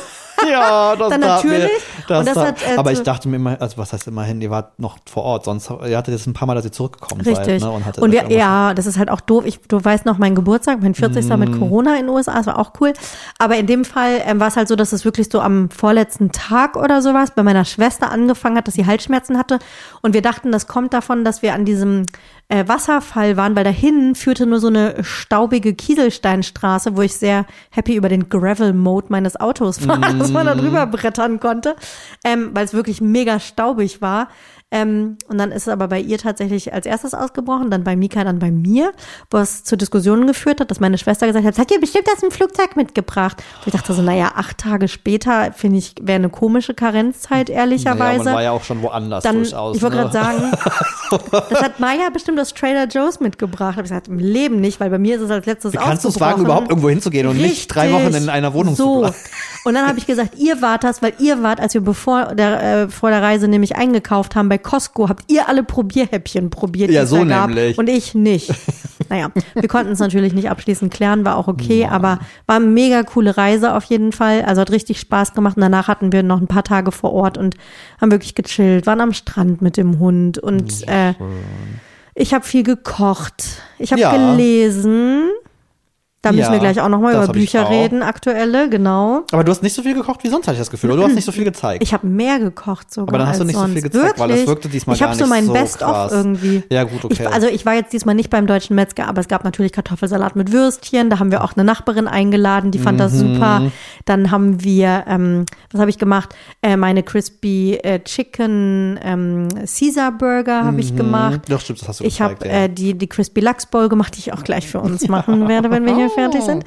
Ja, das dann natürlich. Aber ich dachte mir immer, also was heißt immerhin, ihr wart noch vor Ort, sonst ihr hattet jetzt ein paar Mal, dass ihr zurückgekommen seid. Ne? Und das ist halt auch doof. Du weißt noch, mein Geburtstag, mein 40. mit Corona in den USA, das war auch cool. Aber in dem Fall war es halt so, dass es wirklich so am vorletzten Tag oder sowas bei meiner Schwester angefangen hat, dass sie Halsschmerzen hatte. Und wir dachten, das kommt davon, dass wir an diesem Wasserfall waren, weil dahin führte nur so eine staubige Kieselsteinstraße, wo ich sehr happy über den Gravel-Mode meines Autos war, dass man da drüber brettern konnte, weil es wirklich mega staubig war. Und dann ist es aber bei ihr tatsächlich als erstes ausgebrochen, dann bei Mika, dann bei mir, was zu Diskussionen geführt hat, dass meine Schwester gesagt hat, hat ihr bestimmt das im Flugzeug mitgebracht? Und ich dachte so, 8 Tage später, finde ich, wäre eine komische Karenzzeit, ehrlicherweise. Man war ja auch schon woanders dann, durchaus. Ich wollte gerade sagen, das hat Maya bestimmt aus Trader Joe's mitgebracht. Habe ich gesagt, im Leben nicht, weil bei mir ist es als letztes ausgebrochen. Kannst du es wagen, überhaupt irgendwo hinzugehen und nicht 3 Wochen in einer Wohnung zu bleiben? Und dann habe ich gesagt, ihr wart das, weil ihr wart, als wir vor der Reise nämlich eingekauft haben bei Costco, habt ihr alle Probierhäppchen probiert, die es da gab. Nämlich. Und ich nicht. Naja, wir konnten es natürlich nicht abschließend klären, war auch okay, aber war eine mega coole Reise auf jeden Fall. Also hat richtig Spaß gemacht und danach hatten wir noch ein paar Tage vor Ort und haben wirklich gechillt, waren am Strand mit dem Hund und ich habe viel gekocht. Ich habe gelesen. Da müssen Ja, wir gleich auch nochmal das über hab ich Bücher auch. reden, aktuelle, genau. Aber du hast nicht so viel gekocht wie sonst, hatte ich das Gefühl. Oder du hast nicht so viel gezeigt. Ich habe mehr gekocht sogar. Aber dann hast du als nicht so viel sonst. gezeigt, Wirklich? weil das wirkte diesmal ich gar hab nicht so mein so Best-of krass. irgendwie. Ja, gut, okay. Ich war jetzt diesmal nicht beim Deutschen Metzger, aber es gab natürlich Kartoffelsalat mit Würstchen. Da haben wir auch eine Nachbarin eingeladen, die fand das super. Dann haben wir, was habe ich gemacht? Meine Crispy Chicken Caesar Burger habe ich gemacht. Doch, stimmt, das hast du Ich habe gezeigt, ja. die Crispy Lachs Bowl gemacht, die ich auch gleich für uns machen werde, wenn wir hier fertig sind.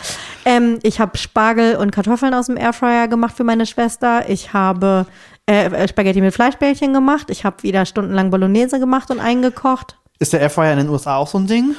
Ich habe Spargel und Kartoffeln aus dem Airfryer gemacht für meine Schwester. Ich habe Spaghetti mit Fleischbällchen gemacht. Ich habe wieder stundenlang Bolognese gemacht und eingekocht. Ist der Airfryer in den USA auch so ein Ding?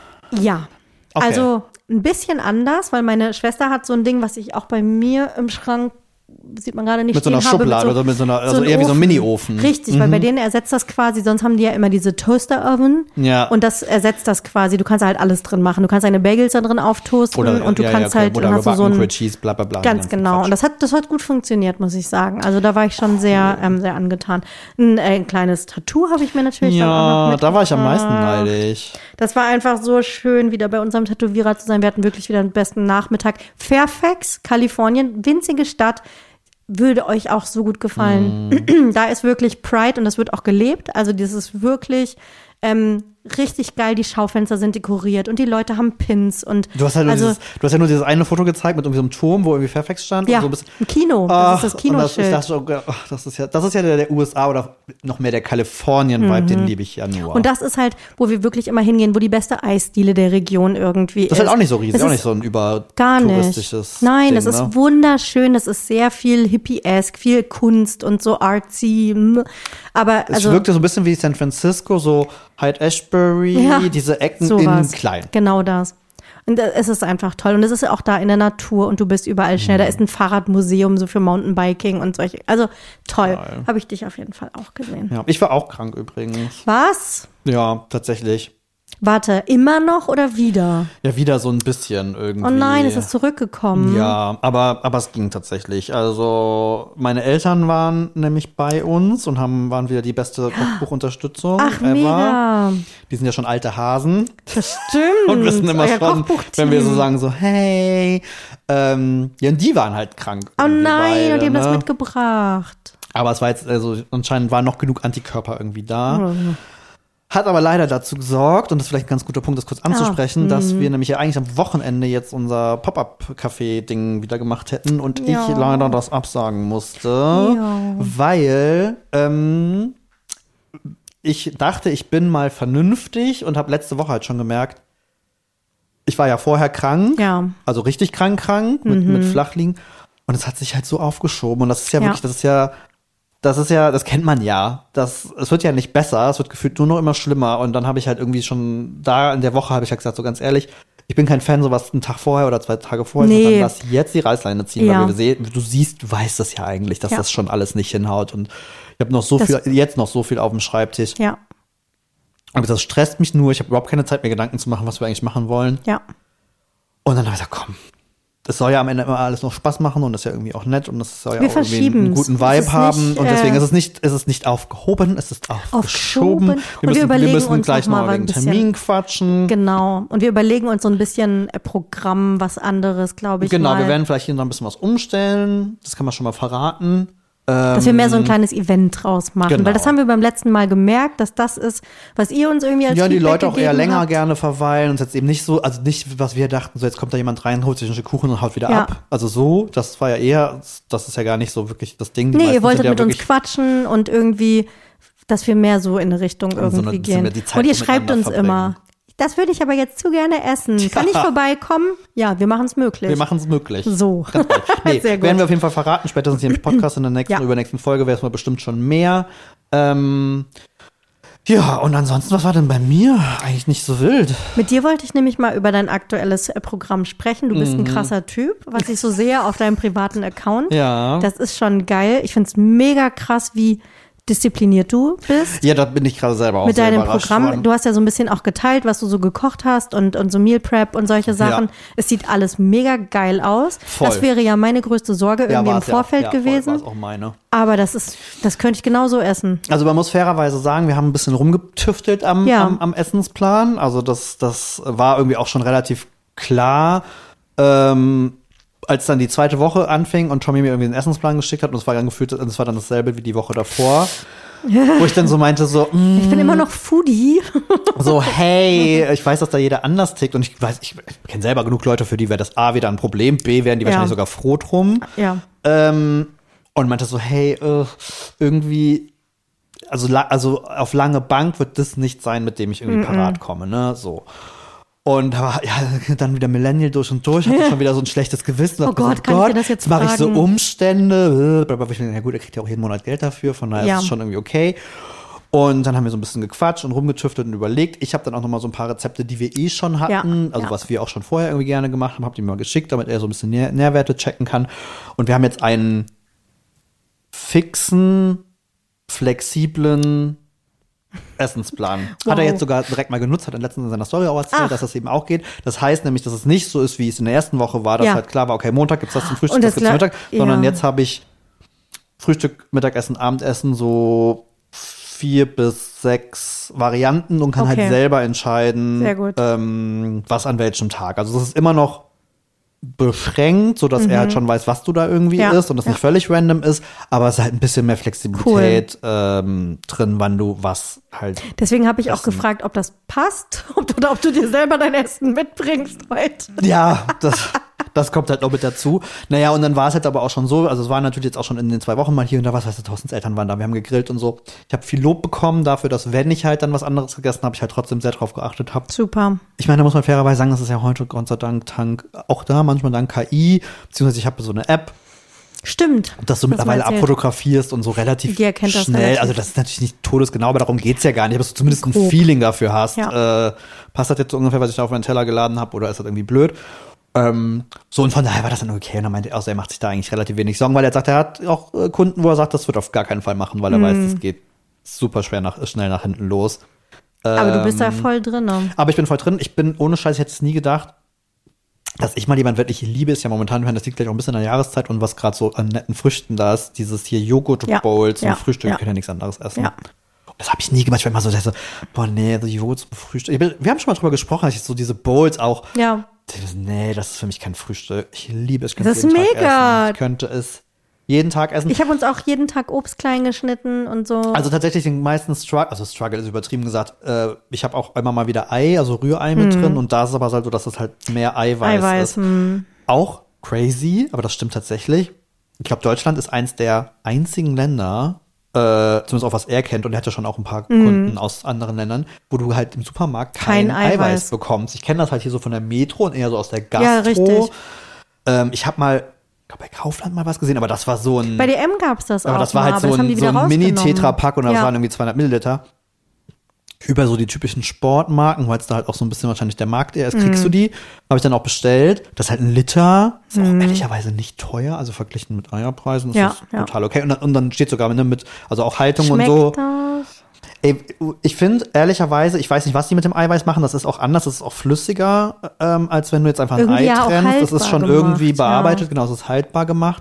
Ja, Okay. also ein bisschen anders, weil meine Schwester hat so ein Ding, was ich auch bei mir im Schrank, sieht man gerade nicht, Mit so einer stehen habe, Schublade oder mit so einer, also einem eher wie so ein Ofen. Mini-Ofen. Richtig, weil bei denen ersetzt das quasi, sonst haben die ja immer diese Toaster-Oven. Ja. Und das ersetzt das quasi. Du kannst halt alles drin machen. Du kannst deine Bagels da drin auftoasten und du kannst halt, oder dann hast du so gebacken, ein, Grilled Cheese, bla bla bla. ganz genau. Und das hat gut funktioniert, muss ich sagen. Also da war ich schon sehr angetan. Ein kleines Tattoo habe ich mir natürlich dann auch noch Ja, da war ich am meisten mitgebracht. neidisch. Das war einfach so schön, wieder bei unserem Tätowierer zu sein. Wir hatten wirklich wieder den besten Nachmittag. Fairfax, Kalifornien, winzige Stadt, würde euch auch so gut gefallen. Da ist wirklich Pride und das wird auch gelebt. Also das ist wirklich richtig geil. Die Schaufenster sind dekoriert und die Leute haben Pins und Du hast ja nur dieses eine Foto gezeigt mit irgendwie so einem Turm, wo irgendwie Fairfax stand. ja, und so ein bisschen, ein Kino. Das ist das Kinoschild. Ich dachte, das ist ja der USA oder noch mehr der Kalifornien-Vibe, den liebe ich ja nur. Und das ist halt, wo wir wirklich immer hingehen, wo die beste Eisdiele der Region irgendwie das ist halt auch nicht so riesig, Es auch ist nicht so ein gar nicht. übertouristisches Nein, Ding, das ist ne? wunderschön, das ist sehr viel hippie-esque, viel Kunst und so artsy. Aber Es also wirkte so ein bisschen wie San Francisco, so Hyde-Ashbury, Ja, diese Ecken sowas. in klein. Genau das. Und es ist einfach toll. Und es ist ja auch da in der Natur und du bist überall schnell. Da ist ein Fahrradmuseum so für Mountainbiking und solche. Also toll. Geil. Habe ich dich auf jeden Fall auch gesehen. Ja, ich war auch krank übrigens. Was? Ja, tatsächlich. Warte, immer noch oder wieder? Ja, wieder so ein bisschen irgendwie. Oh nein, es ist zurückgekommen. Ja, aber es ging tatsächlich. Also meine Eltern waren nämlich bei uns und waren wieder die beste Kochbuchunterstützung Ach, ever. mega. Die sind ja schon alte Hasen Das stimmt. und wissen immer Euer schon, Kochbuchteam. wenn wir so sagen so, hey, ja, und die waren halt krank. Oh irgendwie nein, beide, und die haben das ne? mitgebracht. Aber es war jetzt, also anscheinend waren noch genug Antikörper irgendwie da. Mhm. Hat aber leider dazu gesorgt, und das ist vielleicht ein ganz guter Punkt, das kurz anzusprechen, dass wir nämlich ja eigentlich am Wochenende jetzt unser Pop-Up-Café-Ding wieder gemacht hätten und Ja. ich leider das absagen musste, Ja. weil ich dachte, ich bin mal vernünftig und habe letzte Woche halt schon gemerkt, ich war ja vorher krank, Ja. also richtig krank mit Flachliegen und es hat sich halt so aufgeschoben und das ist ja wirklich, das kennt man ja. Es wird ja nicht besser, es wird gefühlt nur noch immer schlimmer. Und dann habe ich halt irgendwie schon da in der Woche habe ich halt gesagt, so ganz ehrlich, ich bin kein Fan, sowas einen Tag vorher oder 2 Tage vorher, Nee. sondern lass jetzt die Reißleine ziehen, Ja. weil du weißt das ja eigentlich, dass Ja. das schon alles nicht hinhaut. Und ich habe jetzt noch so viel auf dem Schreibtisch. Ja, Aber das stresst mich nur. Ich habe überhaupt keine Zeit, mir Gedanken zu machen, was wir eigentlich machen wollen. ja. Und dann habe ich gesagt, komm. Das soll ja am Ende immer alles noch Spaß machen und das ist ja irgendwie auch nett und das soll ja Wir auch irgendwie verschieben's. einen guten Es Vibe ist haben nicht, und deswegen ist es nicht aufgehoben, es ist aufgeschoben. Aufgeschoben. Und wir Wir überlegen müssen uns gleich noch mal noch wegen ein bisschen- Termin quatschen. Genau. Und wir überlegen uns so ein bisschen Programm, was anderes, glaube ich. Genau, mal. wir werden vielleicht hier noch ein bisschen was umstellen. Das kann man schon mal verraten. Dass wir mehr so ein kleines Event draus machen. Genau. Weil das haben wir beim letzten Mal gemerkt, dass das ist, was ihr uns irgendwie als Ja, die Feedback Leute auch eher gegeben länger habt. gerne verweilen und jetzt eben nicht so, also nicht, was wir dachten, so jetzt kommt da jemand rein, holt sich ein Stück Kuchen und haut wieder Ja. ab. Also so, das war ja eher, das ist ja gar nicht so wirklich das Ding. Die Nee, ihr meisten wolltet sind ja mit uns wirklich- quatschen und irgendwie, dass wir mehr so in eine Richtung so irgendwie eine- gehen. die Zeit Und ihr schreibt miteinander uns verbringen. immer, das würde ich aber jetzt zu gerne essen. Kann ich vorbeikommen? Ja, wir machen es möglich. Wir machen es möglich. So. Ganz bald. Nee, Sehr gut. werden wir auf jeden Fall verraten. Spätestens hier im Podcast in der nächsten, Ja. übernächsten Folge wäre es mal bestimmt schon mehr. Ja, und ansonsten, was war denn bei mir? Eigentlich nicht so wild. Mit dir wollte ich nämlich mal über dein aktuelles Programm sprechen. Du bist ein krasser Typ, was ich so sehe auf deinem privaten Account. Ja. Das ist schon geil. Ich finde es mega krass, wie diszipliniert du bist. Ja, da bin ich gerade selber auch Mit sehr deinem überrascht Programm. worden. Du hast ja so ein bisschen auch geteilt, was du so gekocht hast und so Meal Prep und solche Sachen. Ja. Es sieht alles mega geil aus. Voll. Das wäre ja meine größte Sorge irgendwie im war's Vorfeld ja, gewesen. Voll, war's auch meine. Aber das könnte ich genauso essen. Also man muss fairerweise sagen, wir haben ein bisschen rumgetüftelt am Ja. Essensplan. Also das war irgendwie auch schon relativ klar. Als dann die zweite Woche anfing und Tommy mir irgendwie einen Essensplan geschickt hat und es war dann gefühlt, das war dann dasselbe wie die Woche davor, wo ich dann so meinte so, Ich bin immer noch Foodie. so, hey, ich weiß, dass da jeder anders tickt und ich kenne selber genug Leute, für die wäre das A wieder ein Problem, B wären die wahrscheinlich sogar froh drum. Ja. Und meinte so, hey, irgendwie, also auf lange Bank wird das nicht sein, mit dem ich irgendwie parat komme, ne, so. Und ja, dann wieder Millennial durch und durch, hatte schon wieder so ein schlechtes Gewissen. Oh Gott, kann ich dir das jetzt mache ich so fragen? Umstände. Aber ich denke, ja gut, er kriegt ja auch jeden Monat Geld dafür, von daher ist es schon irgendwie okay. Und dann haben wir so ein bisschen gequatscht und rumgetüftelt und überlegt. Ich habe dann auch noch mal so ein paar Rezepte, die wir eh schon hatten, was wir auch schon vorher irgendwie gerne gemacht haben, habe die mal geschickt, damit er so ein bisschen Nährwerte checken kann. Und wir haben jetzt einen fixen, flexiblen Essensplan. Wow. Hat er jetzt sogar direkt mal genutzt, hat er letztens in seiner Story auch erzählt, dass das eben auch geht. Das heißt nämlich, dass es nicht so ist, wie es in der ersten Woche war, dass halt klar war, okay, Montag gibt's das zum Frühstück, das gibt's zum Mittag, sondern jetzt habe ich Frühstück, Mittagessen, Abendessen, so 4 bis 6 Varianten und kann halt selber entscheiden, was an welchem Tag. Also das ist immer noch beschränkt, so dass er halt schon weiß, was du da irgendwie isst und das nicht völlig random ist, aber es ist halt ein bisschen mehr Flexibilität drin, wann du was halt. Deswegen habe ich auch gefragt, ob das passt, ob du dir selber dein Essen mitbringst heute. Ja, das kommt halt noch mit dazu. Naja, und dann war es halt aber auch schon so, also es war natürlich jetzt auch schon in den 2 Wochen mal hier und da, was heißt, Thorstens Eltern waren da, wir haben gegrillt und so. Ich habe viel Lob bekommen dafür, dass wenn ich halt dann was anderes gegessen habe, ich halt trotzdem sehr drauf geachtet habe. Super. Ich meine, da muss man fairerweise sagen, das ist ja heute Gott sei Dank auch da, manchmal dank KI, beziehungsweise ich habe so eine App, Stimmt. dass du mittlerweile abfotografierst und so relativ Die erkennt das schnell. relativ. Also das ist natürlich nicht todesgenau, aber darum geht's ja gar nicht. Aber dass du zumindest ein Feeling dafür hast. Passt das jetzt so ungefähr, was ich da auf meinen Teller geladen habe, oder ist das irgendwie blöd? So, und von daher war das dann okay. Und dann meinte er, er macht sich da eigentlich relativ wenig Sorgen, weil er sagt, er hat auch Kunden, wo er sagt, das wird auf gar keinen Fall machen, weil er weiß, es geht super schnell schnell nach hinten los. Aber du bist da voll drin. Ne? Aber ich bin voll drin. Ich bin, ohne Scheiß, ich hätte es nie gedacht, dass ich mal jemand wirklich liebe, ist ja momentan, das liegt gleich auch ein bisschen an der Jahreszeit und was gerade so an netten Früchten da ist, dieses hier Joghurt-Bowls zum Frühstück, ich kann ja nichts anderes essen. Ja. Das habe ich nie gemacht. Ich war immer so, boah, nee, so Joghurt zum Frühstück. Wir haben schon mal drüber gesprochen, dass ich so diese Bowls auch. Ja. Nee, das ist für mich kein Frühstück. Ich liebe es. Das ist mega. Ich könnte es jeden Tag essen. Ich habe uns auch jeden Tag Obst klein geschnitten und so. Also tatsächlich den meisten Struggle ist übertrieben gesagt. Ich habe auch immer mal wieder Ei, also Rührei mit drin und da ist es aber so, dass es halt mehr Eiweiß ist. Auch crazy, aber das stimmt tatsächlich. Ich glaube, Deutschland ist eins der einzigen Länder, zumindest auch was er kennt, und er hat ja schon auch ein paar Kunden aus anderen Ländern, wo du halt im Supermarkt kein Eiweiß bekommst. Ich kenne das halt hier so von der Metro und eher so aus der Gastro. Ja, richtig. Ich habe mal, ich glaube, bei Kaufland mal was gesehen, aber das war so ein. Bei DM gab's das auch. Aber das war halt so ein Mini-Tetra-Pack und das waren irgendwie 200 Milliliter. Über so die typischen Sportmarken, weil es da halt auch so ein bisschen wahrscheinlich der Markt eher ist, kriegst du die. Habe ich dann auch bestellt. Das ist halt ein Liter. Ist auch ehrlicherweise nicht teuer, also verglichen mit Eierpreisen ist das total okay. Und dann steht sogar mit, also auch Haltung Schmeckt und so. Das? Ey, ich finde, ehrlicherweise, ich weiß nicht, was die mit dem Eiweiß machen, das ist auch anders, das ist auch flüssiger, als wenn du jetzt einfach ein Ei trennst. Das ist schon irgendwie bearbeitet, genau, es ist haltbar gemacht.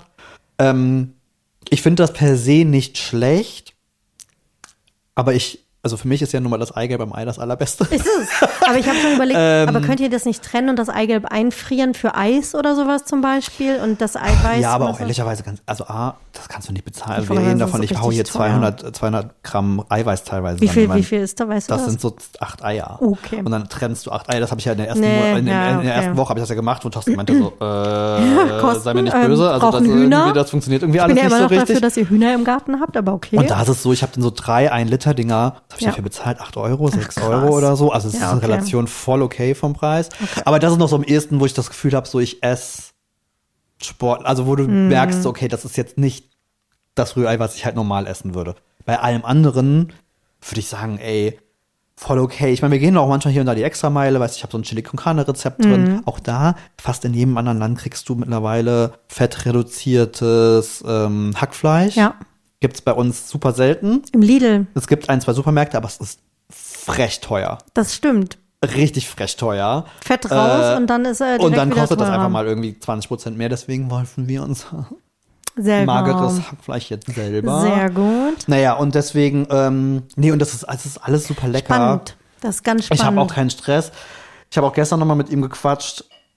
Ich finde das per se nicht schlecht, aber also für mich ist ja nun mal das Eigelb am Ei das Allerbeste. Ist es. Aber ich habe schon überlegt, aber könnt ihr das nicht trennen und das Eigelb einfrieren für Eis oder sowas zum Beispiel und das Eiweiß? Ja, aber auch ehrlicherweise, das kannst du nicht bezahlen. Also wir reden davon, ich hau hier 200 Gramm Eiweiß teilweise. Wie viel ist da, weißt du das? Das sind so 8 Eier. Okay. Und dann trennst du 8 Eier. Das habe ich ja in der ersten Woche habe ich das ja gemacht, wo Thorsten meinte so, sei mir nicht böse. Also das funktioniert irgendwie alles nicht so richtig. Ich bin ja immer noch dafür, dass ihr Hühner im Garten habt, aber okay. Und da ist es so, ich habe dann so 3 1-Liter-Dinger, habe ich dafür bezahlt, 8 Euro, 6 Euro oder so. Also es ist in Relation voll okay vom Preis. Okay. Aber das ist noch so am ehesten, wo ich das Gefühl habe, so ich esse Sport, also wo du merkst, okay, das ist jetzt nicht das Rührei, was ich halt normal essen würde. Bei allem anderen würde ich sagen, ey, voll okay. Ich meine, wir gehen auch manchmal hier und da die Extrameile, weißt du, ich habe so ein Chili con Carne Rezept drin. Auch da, fast in jedem anderen Land kriegst du mittlerweile fettreduziertes Hackfleisch. Ja. Gibt's bei uns super selten. Im Lidl. Es gibt 1, 2 Supermärkte, aber es ist frech teuer. Das stimmt. Richtig frech teuer. Fett raus und dann ist er direkt und dann kostet das einfach mal irgendwie 20% mehr, deswegen wollten wir uns mageres Hackfleisch jetzt selber. Sehr gut. Naja, und deswegen, und das ist alles super lecker. Spannend. Das ist ganz spannend. Ich habe auch keinen Stress. Ich habe auch gestern nochmal mit ihm gequatscht.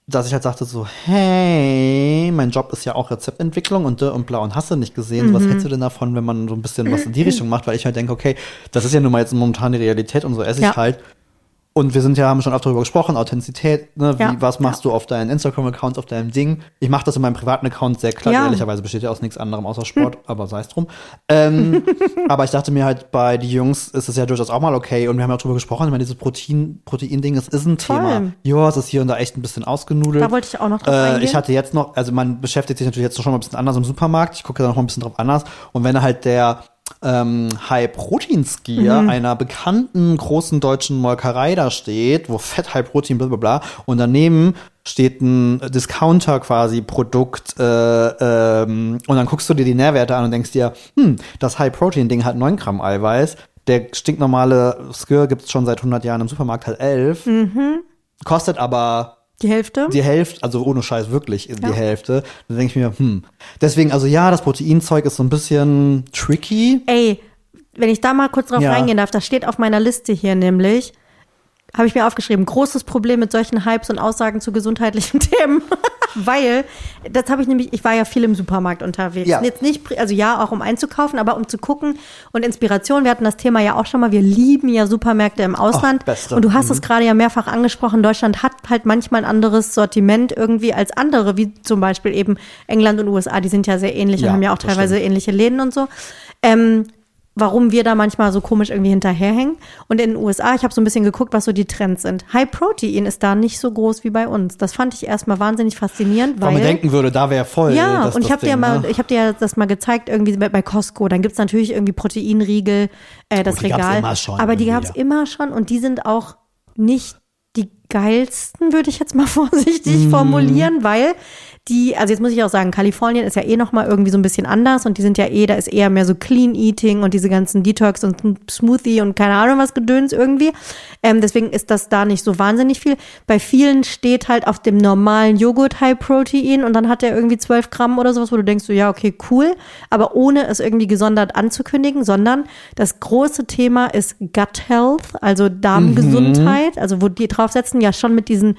dass ich halt sagte so, hey, mein Job ist ja auch Rezeptentwicklung und bla und hast du nicht gesehen. Was hättest du denn davon, wenn man so ein bisschen was in die Richtung macht? Weil ich halt denke, okay, das ist ja nun mal jetzt momentan die Realität und so esse ich halt. Und wir haben schon oft darüber gesprochen, Authentizität, ne? Was machst du auf deinen Instagram-Accounts, auf deinem Ding? Ich mache das in meinem privaten Account sehr klar, ehrlicherweise besteht ja aus nichts anderem außer Sport, aber sei es drum. Aber ich dachte mir halt, bei die Jungs ist es ja durchaus auch mal okay. Und wir haben ja auch drüber gesprochen, ich meine, dieses Protein-Ding, es ist ein Thema. Ja, es ist hier und da echt ein bisschen ausgenudelt. Da wollte ich auch noch drauf eingehen. Ich hatte jetzt noch, also man beschäftigt sich natürlich jetzt schon mal ein bisschen anders im Supermarkt. Ich gucke da noch mal ein bisschen drauf anders. Und wenn halt der High-Protein-Skier einer bekannten großen deutschen Molkerei da steht, wo Fett, High-Protein, bla bla bla, und daneben steht ein Discounter quasi Produkt und dann guckst du dir die Nährwerte an und denkst dir, das High-Protein-Ding hat 9 Gramm Eiweiß, der stinknormale Skier gibt's schon seit 100 Jahren im Supermarkt, halt 11, kostet aber die Hälfte, also ohne Scheiß wirklich die Hälfte. Dann denke ich mir, deswegen, also ja, das Proteinzeug ist so ein bisschen tricky. Ey, wenn ich da mal kurz drauf reingehen darf, das steht auf meiner Liste hier nämlich, habe ich mir aufgeschrieben, großes Problem mit solchen Hypes und Aussagen zu gesundheitlichen Themen. Weil, das habe ich nämlich, ich war ja viel im Supermarkt unterwegs. Ja. Jetzt nicht, also ja, auch um einzukaufen, aber um zu gucken und Inspiration. Wir hatten das Thema ja auch schon mal, wir lieben ja Supermärkte im Ausland. Beste. Und du hast es gerade ja mehrfach angesprochen, Deutschland hat halt manchmal ein anderes Sortiment irgendwie als andere, wie zum Beispiel eben England und USA, die sind ja sehr ähnlich und haben ja auch teilweise ähnliche Läden und so. Warum wir da manchmal so komisch irgendwie hinterherhängen. Und in den USA, ich habe so ein bisschen geguckt, was so die Trends sind. High Protein ist da nicht so groß wie bei uns. Das fand ich erstmal wahnsinnig faszinierend, weil man denken würde, da wäre voll. Ja, und ich habe dir das mal gezeigt, irgendwie bei Costco. Dann gibt's natürlich irgendwie Proteinriegel, das Regal. Gab's immer schon, aber die gab's immer schon und die sind auch nicht die geilsten, würde ich jetzt mal vorsichtig formulieren, weil also jetzt muss ich auch sagen, Kalifornien ist ja noch mal irgendwie so ein bisschen anders und die sind ja da ist eher mehr so Clean Eating und diese ganzen Detox und Smoothie und keine Ahnung was Gedöns irgendwie. Deswegen ist das da nicht so wahnsinnig viel. Bei vielen steht halt auf dem normalen Joghurt High Protein und dann hat der irgendwie 12 Gramm oder sowas, wo du denkst so, ja, okay, cool, aber ohne es irgendwie gesondert anzukündigen, sondern das große Thema ist Gut Health, also Darmgesundheit, also wo die draufsetzen, ja schon mit diesen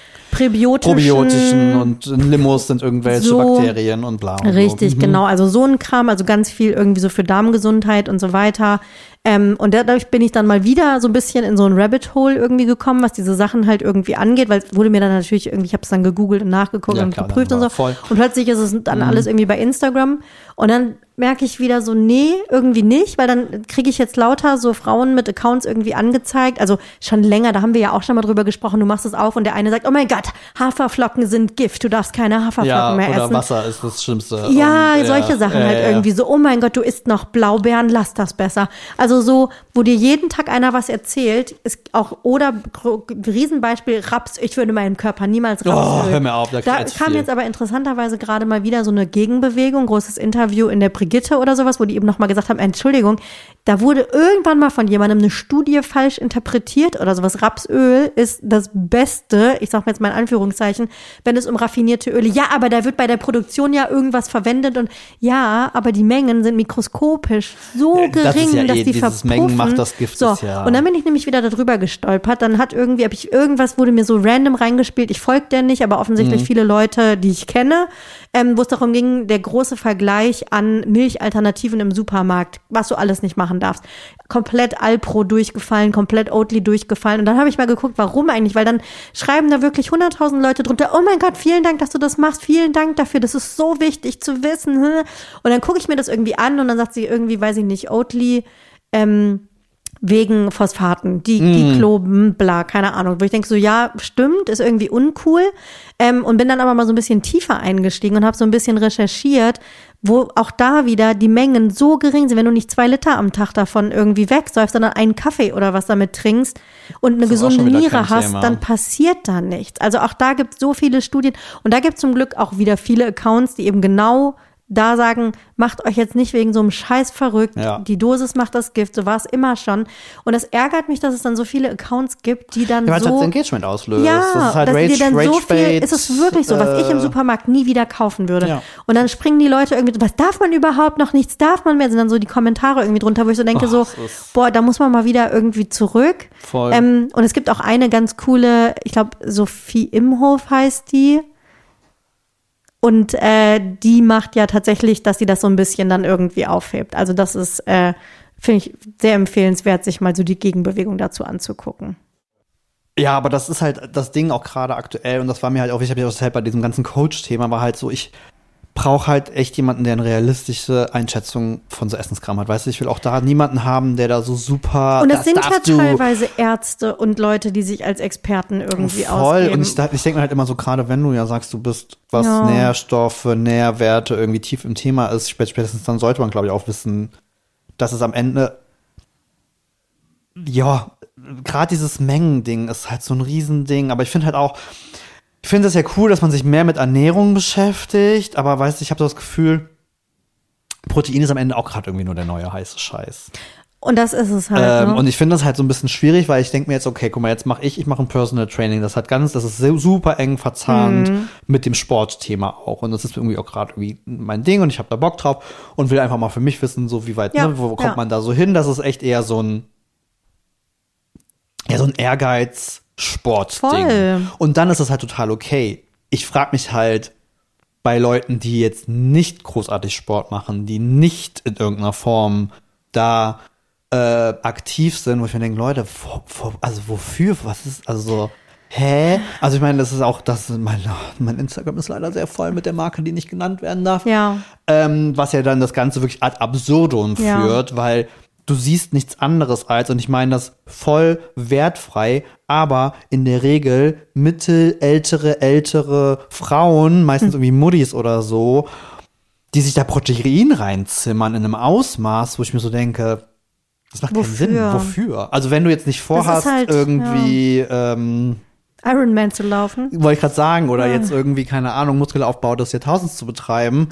Präbiotischen und Limos sind irgendwelche Bakterien und bla. Und richtig, genau. Also so ein Kram, also ganz viel irgendwie so für Darmgesundheit und so weiter. Und dadurch bin ich dann mal wieder so ein bisschen in so ein Rabbit Hole irgendwie gekommen, was diese Sachen halt irgendwie angeht, weil es wurde mir dann natürlich irgendwie, ich habe es dann gegoogelt und nachgeguckt und geprüft und so. Voll. Und plötzlich ist es dann alles irgendwie bei Instagram. Und dann merke ich wieder so, nee, irgendwie nicht, weil dann kriege ich jetzt lauter so Frauen mit Accounts irgendwie angezeigt, also schon länger, da haben wir ja auch schon mal drüber gesprochen, du machst es auf und der eine sagt, oh mein Gott, Haferflocken sind Gift, du darfst keine Haferflocken mehr essen. Oder Wasser ist das Schlimmste. Ja, und, solche Sachen halt irgendwie so, oh mein Gott, du isst noch Blaubeeren, lass das besser. Also so, wo dir jeden Tag einer was erzählt, ist auch, oder Riesenbeispiel, Raps, ich würde meinem Körper niemals Rapsöl. Oh, hör mir auf, da kam jetzt aber interessanterweise gerade mal wieder so eine Gegenbewegung, großes Interview in der Brigitte oder sowas, wo die eben nochmal gesagt haben, Entschuldigung, da wurde irgendwann mal von jemandem eine Studie falsch interpretiert oder sowas. Rapsöl ist das Beste, ich sag mal jetzt mal in Anführungszeichen, wenn es um raffinierte Öle, ja, aber da wird bei der Produktion ja irgendwas verwendet und ja, aber die Mengen sind mikroskopisch so gering, dass die verpuffen. Mengen macht das Gift. So, und dann bin ich nämlich wieder darüber gestolpert, dann irgendwas wurde mir so random reingespielt, ich folge der nicht, aber offensichtlich viele Leute, die ich kenne, wo es darum ging, der große Vergleich an Milchalternativen im Supermarkt, was du alles nicht machen darfst. Komplett Alpro durchgefallen, komplett Oatly durchgefallen. Und dann habe ich mal geguckt, warum eigentlich? Weil dann schreiben da wirklich 100.000 Leute drunter, oh mein Gott, vielen Dank, dass du das machst, vielen Dank dafür, das ist so wichtig zu wissen. Und dann gucke ich mir das irgendwie an und dann sagt sie irgendwie, weiß ich nicht, Oatly, wegen Phosphaten, die kloben, bla, keine Ahnung. Wo ich denke so, ja, stimmt, ist irgendwie uncool. Und bin dann aber mal so ein bisschen tiefer eingestiegen und habe so ein bisschen recherchiert, wo auch da wieder die Mengen so gering sind, wenn du nicht 2 Liter am Tag davon irgendwie wegsäufst, sondern einen Kaffee oder was damit trinkst und eine gesunde Niere hast, dann passiert da nichts. Also auch da gibt es so viele Studien und da gibt es zum Glück auch wieder viele Accounts, die eben genau da sagen, macht euch jetzt nicht wegen so einem Scheiß verrückt. Ja. Die Dosis macht das Gift, so war es immer schon. Und es ärgert mich, dass es dann so viele Accounts gibt, die dann Ja, weil es so halt Engagement auslöst. ja, das ist halt dass die dann so viel, Rage-Bait, ist es wirklich so, was ich im Supermarkt nie wieder kaufen würde. Ja. Und dann springen die Leute irgendwie, was darf man überhaupt noch, nichts darf man mehr, sind dann so die Kommentare irgendwie drunter, wo ich so denke, Oh, so, das ist- boah, da muss man mal wieder irgendwie zurück. Voll. Und es gibt auch eine ganz coole, ich glaube, Sophie Imhof heißt die. Und die macht ja tatsächlich, dass sie das so ein bisschen dann irgendwie aufhebt. Also das ist, finde ich, sehr empfehlenswert, sich mal so die Gegenbewegung dazu anzugucken. Ja, aber das ist halt das Ding auch gerade aktuell und das war mir halt auch, ich habe ja das halt bei diesem ganzen Coach-Thema, war halt so, ich brauche halt echt jemanden, der eine realistische Einschätzung von so Essenskram hat. Weißt du, ich will auch da niemanden haben, der da so super. Und das sind ja darfst du- teilweise Ärzte und Leute, die sich als Experten irgendwie Voll. ausgeben. Und ich denke mir halt immer so, gerade wenn du ja sagst, du bist, was Ja. Nährstoffe, Nährwerte irgendwie tief im Thema ist, spätestens dann sollte man, glaube ich, auch wissen, dass es am Ende, ja, gerade dieses Mengending ist halt so ein Riesending. Aber ich finde halt auch, ich finde es ja cool, dass man sich mehr mit Ernährung beschäftigt, aber weißt du, ich habe so das Gefühl, Protein ist am Ende auch gerade irgendwie nur der neue heiße Scheiß. Und das ist es halt. Ne? Und ich finde das halt so ein bisschen schwierig, weil ich denke mir jetzt, okay, guck mal, jetzt mache ich ein Personal Training, das ist super eng verzahnt mit dem Sportthema auch. Und das ist irgendwie auch gerade irgendwie mein Ding und ich habe da Bock drauf und will einfach mal für mich wissen, so wie weit, Ja, ne, wo kommt ja. man da so hin? Das ist echt eher so ein Ehrgeiz-Sportding. Voll. Und dann ist das halt total okay. Ich frage mich halt bei Leuten, die jetzt nicht großartig Sport machen, die nicht in irgendeiner Form da aktiv sind, wo ich mir denke, Leute, also wofür? Was ist, also so, hä? Also ich meine, das ist auch, mein Instagram ist leider sehr voll mit der Marke, die nicht genannt werden darf. Ja. Was ja dann das Ganze wirklich ad absurdum Ja. führt, weil du siehst nichts anderes als, und ich meine das voll wertfrei, aber in der Regel ältere Frauen, meistens irgendwie Muddis oder so, die sich da Protein reinzimmern in einem Ausmaß, wo ich mir so denke, das macht keinen Wofür? Sinn. Wofür? Also wenn du jetzt nicht vorhast, halt, irgendwie, Ironman zu laufen. wollte ich gerade sagen, oder jetzt irgendwie, keine Ahnung, Muskelaufbau des Jahrtausends zu betreiben,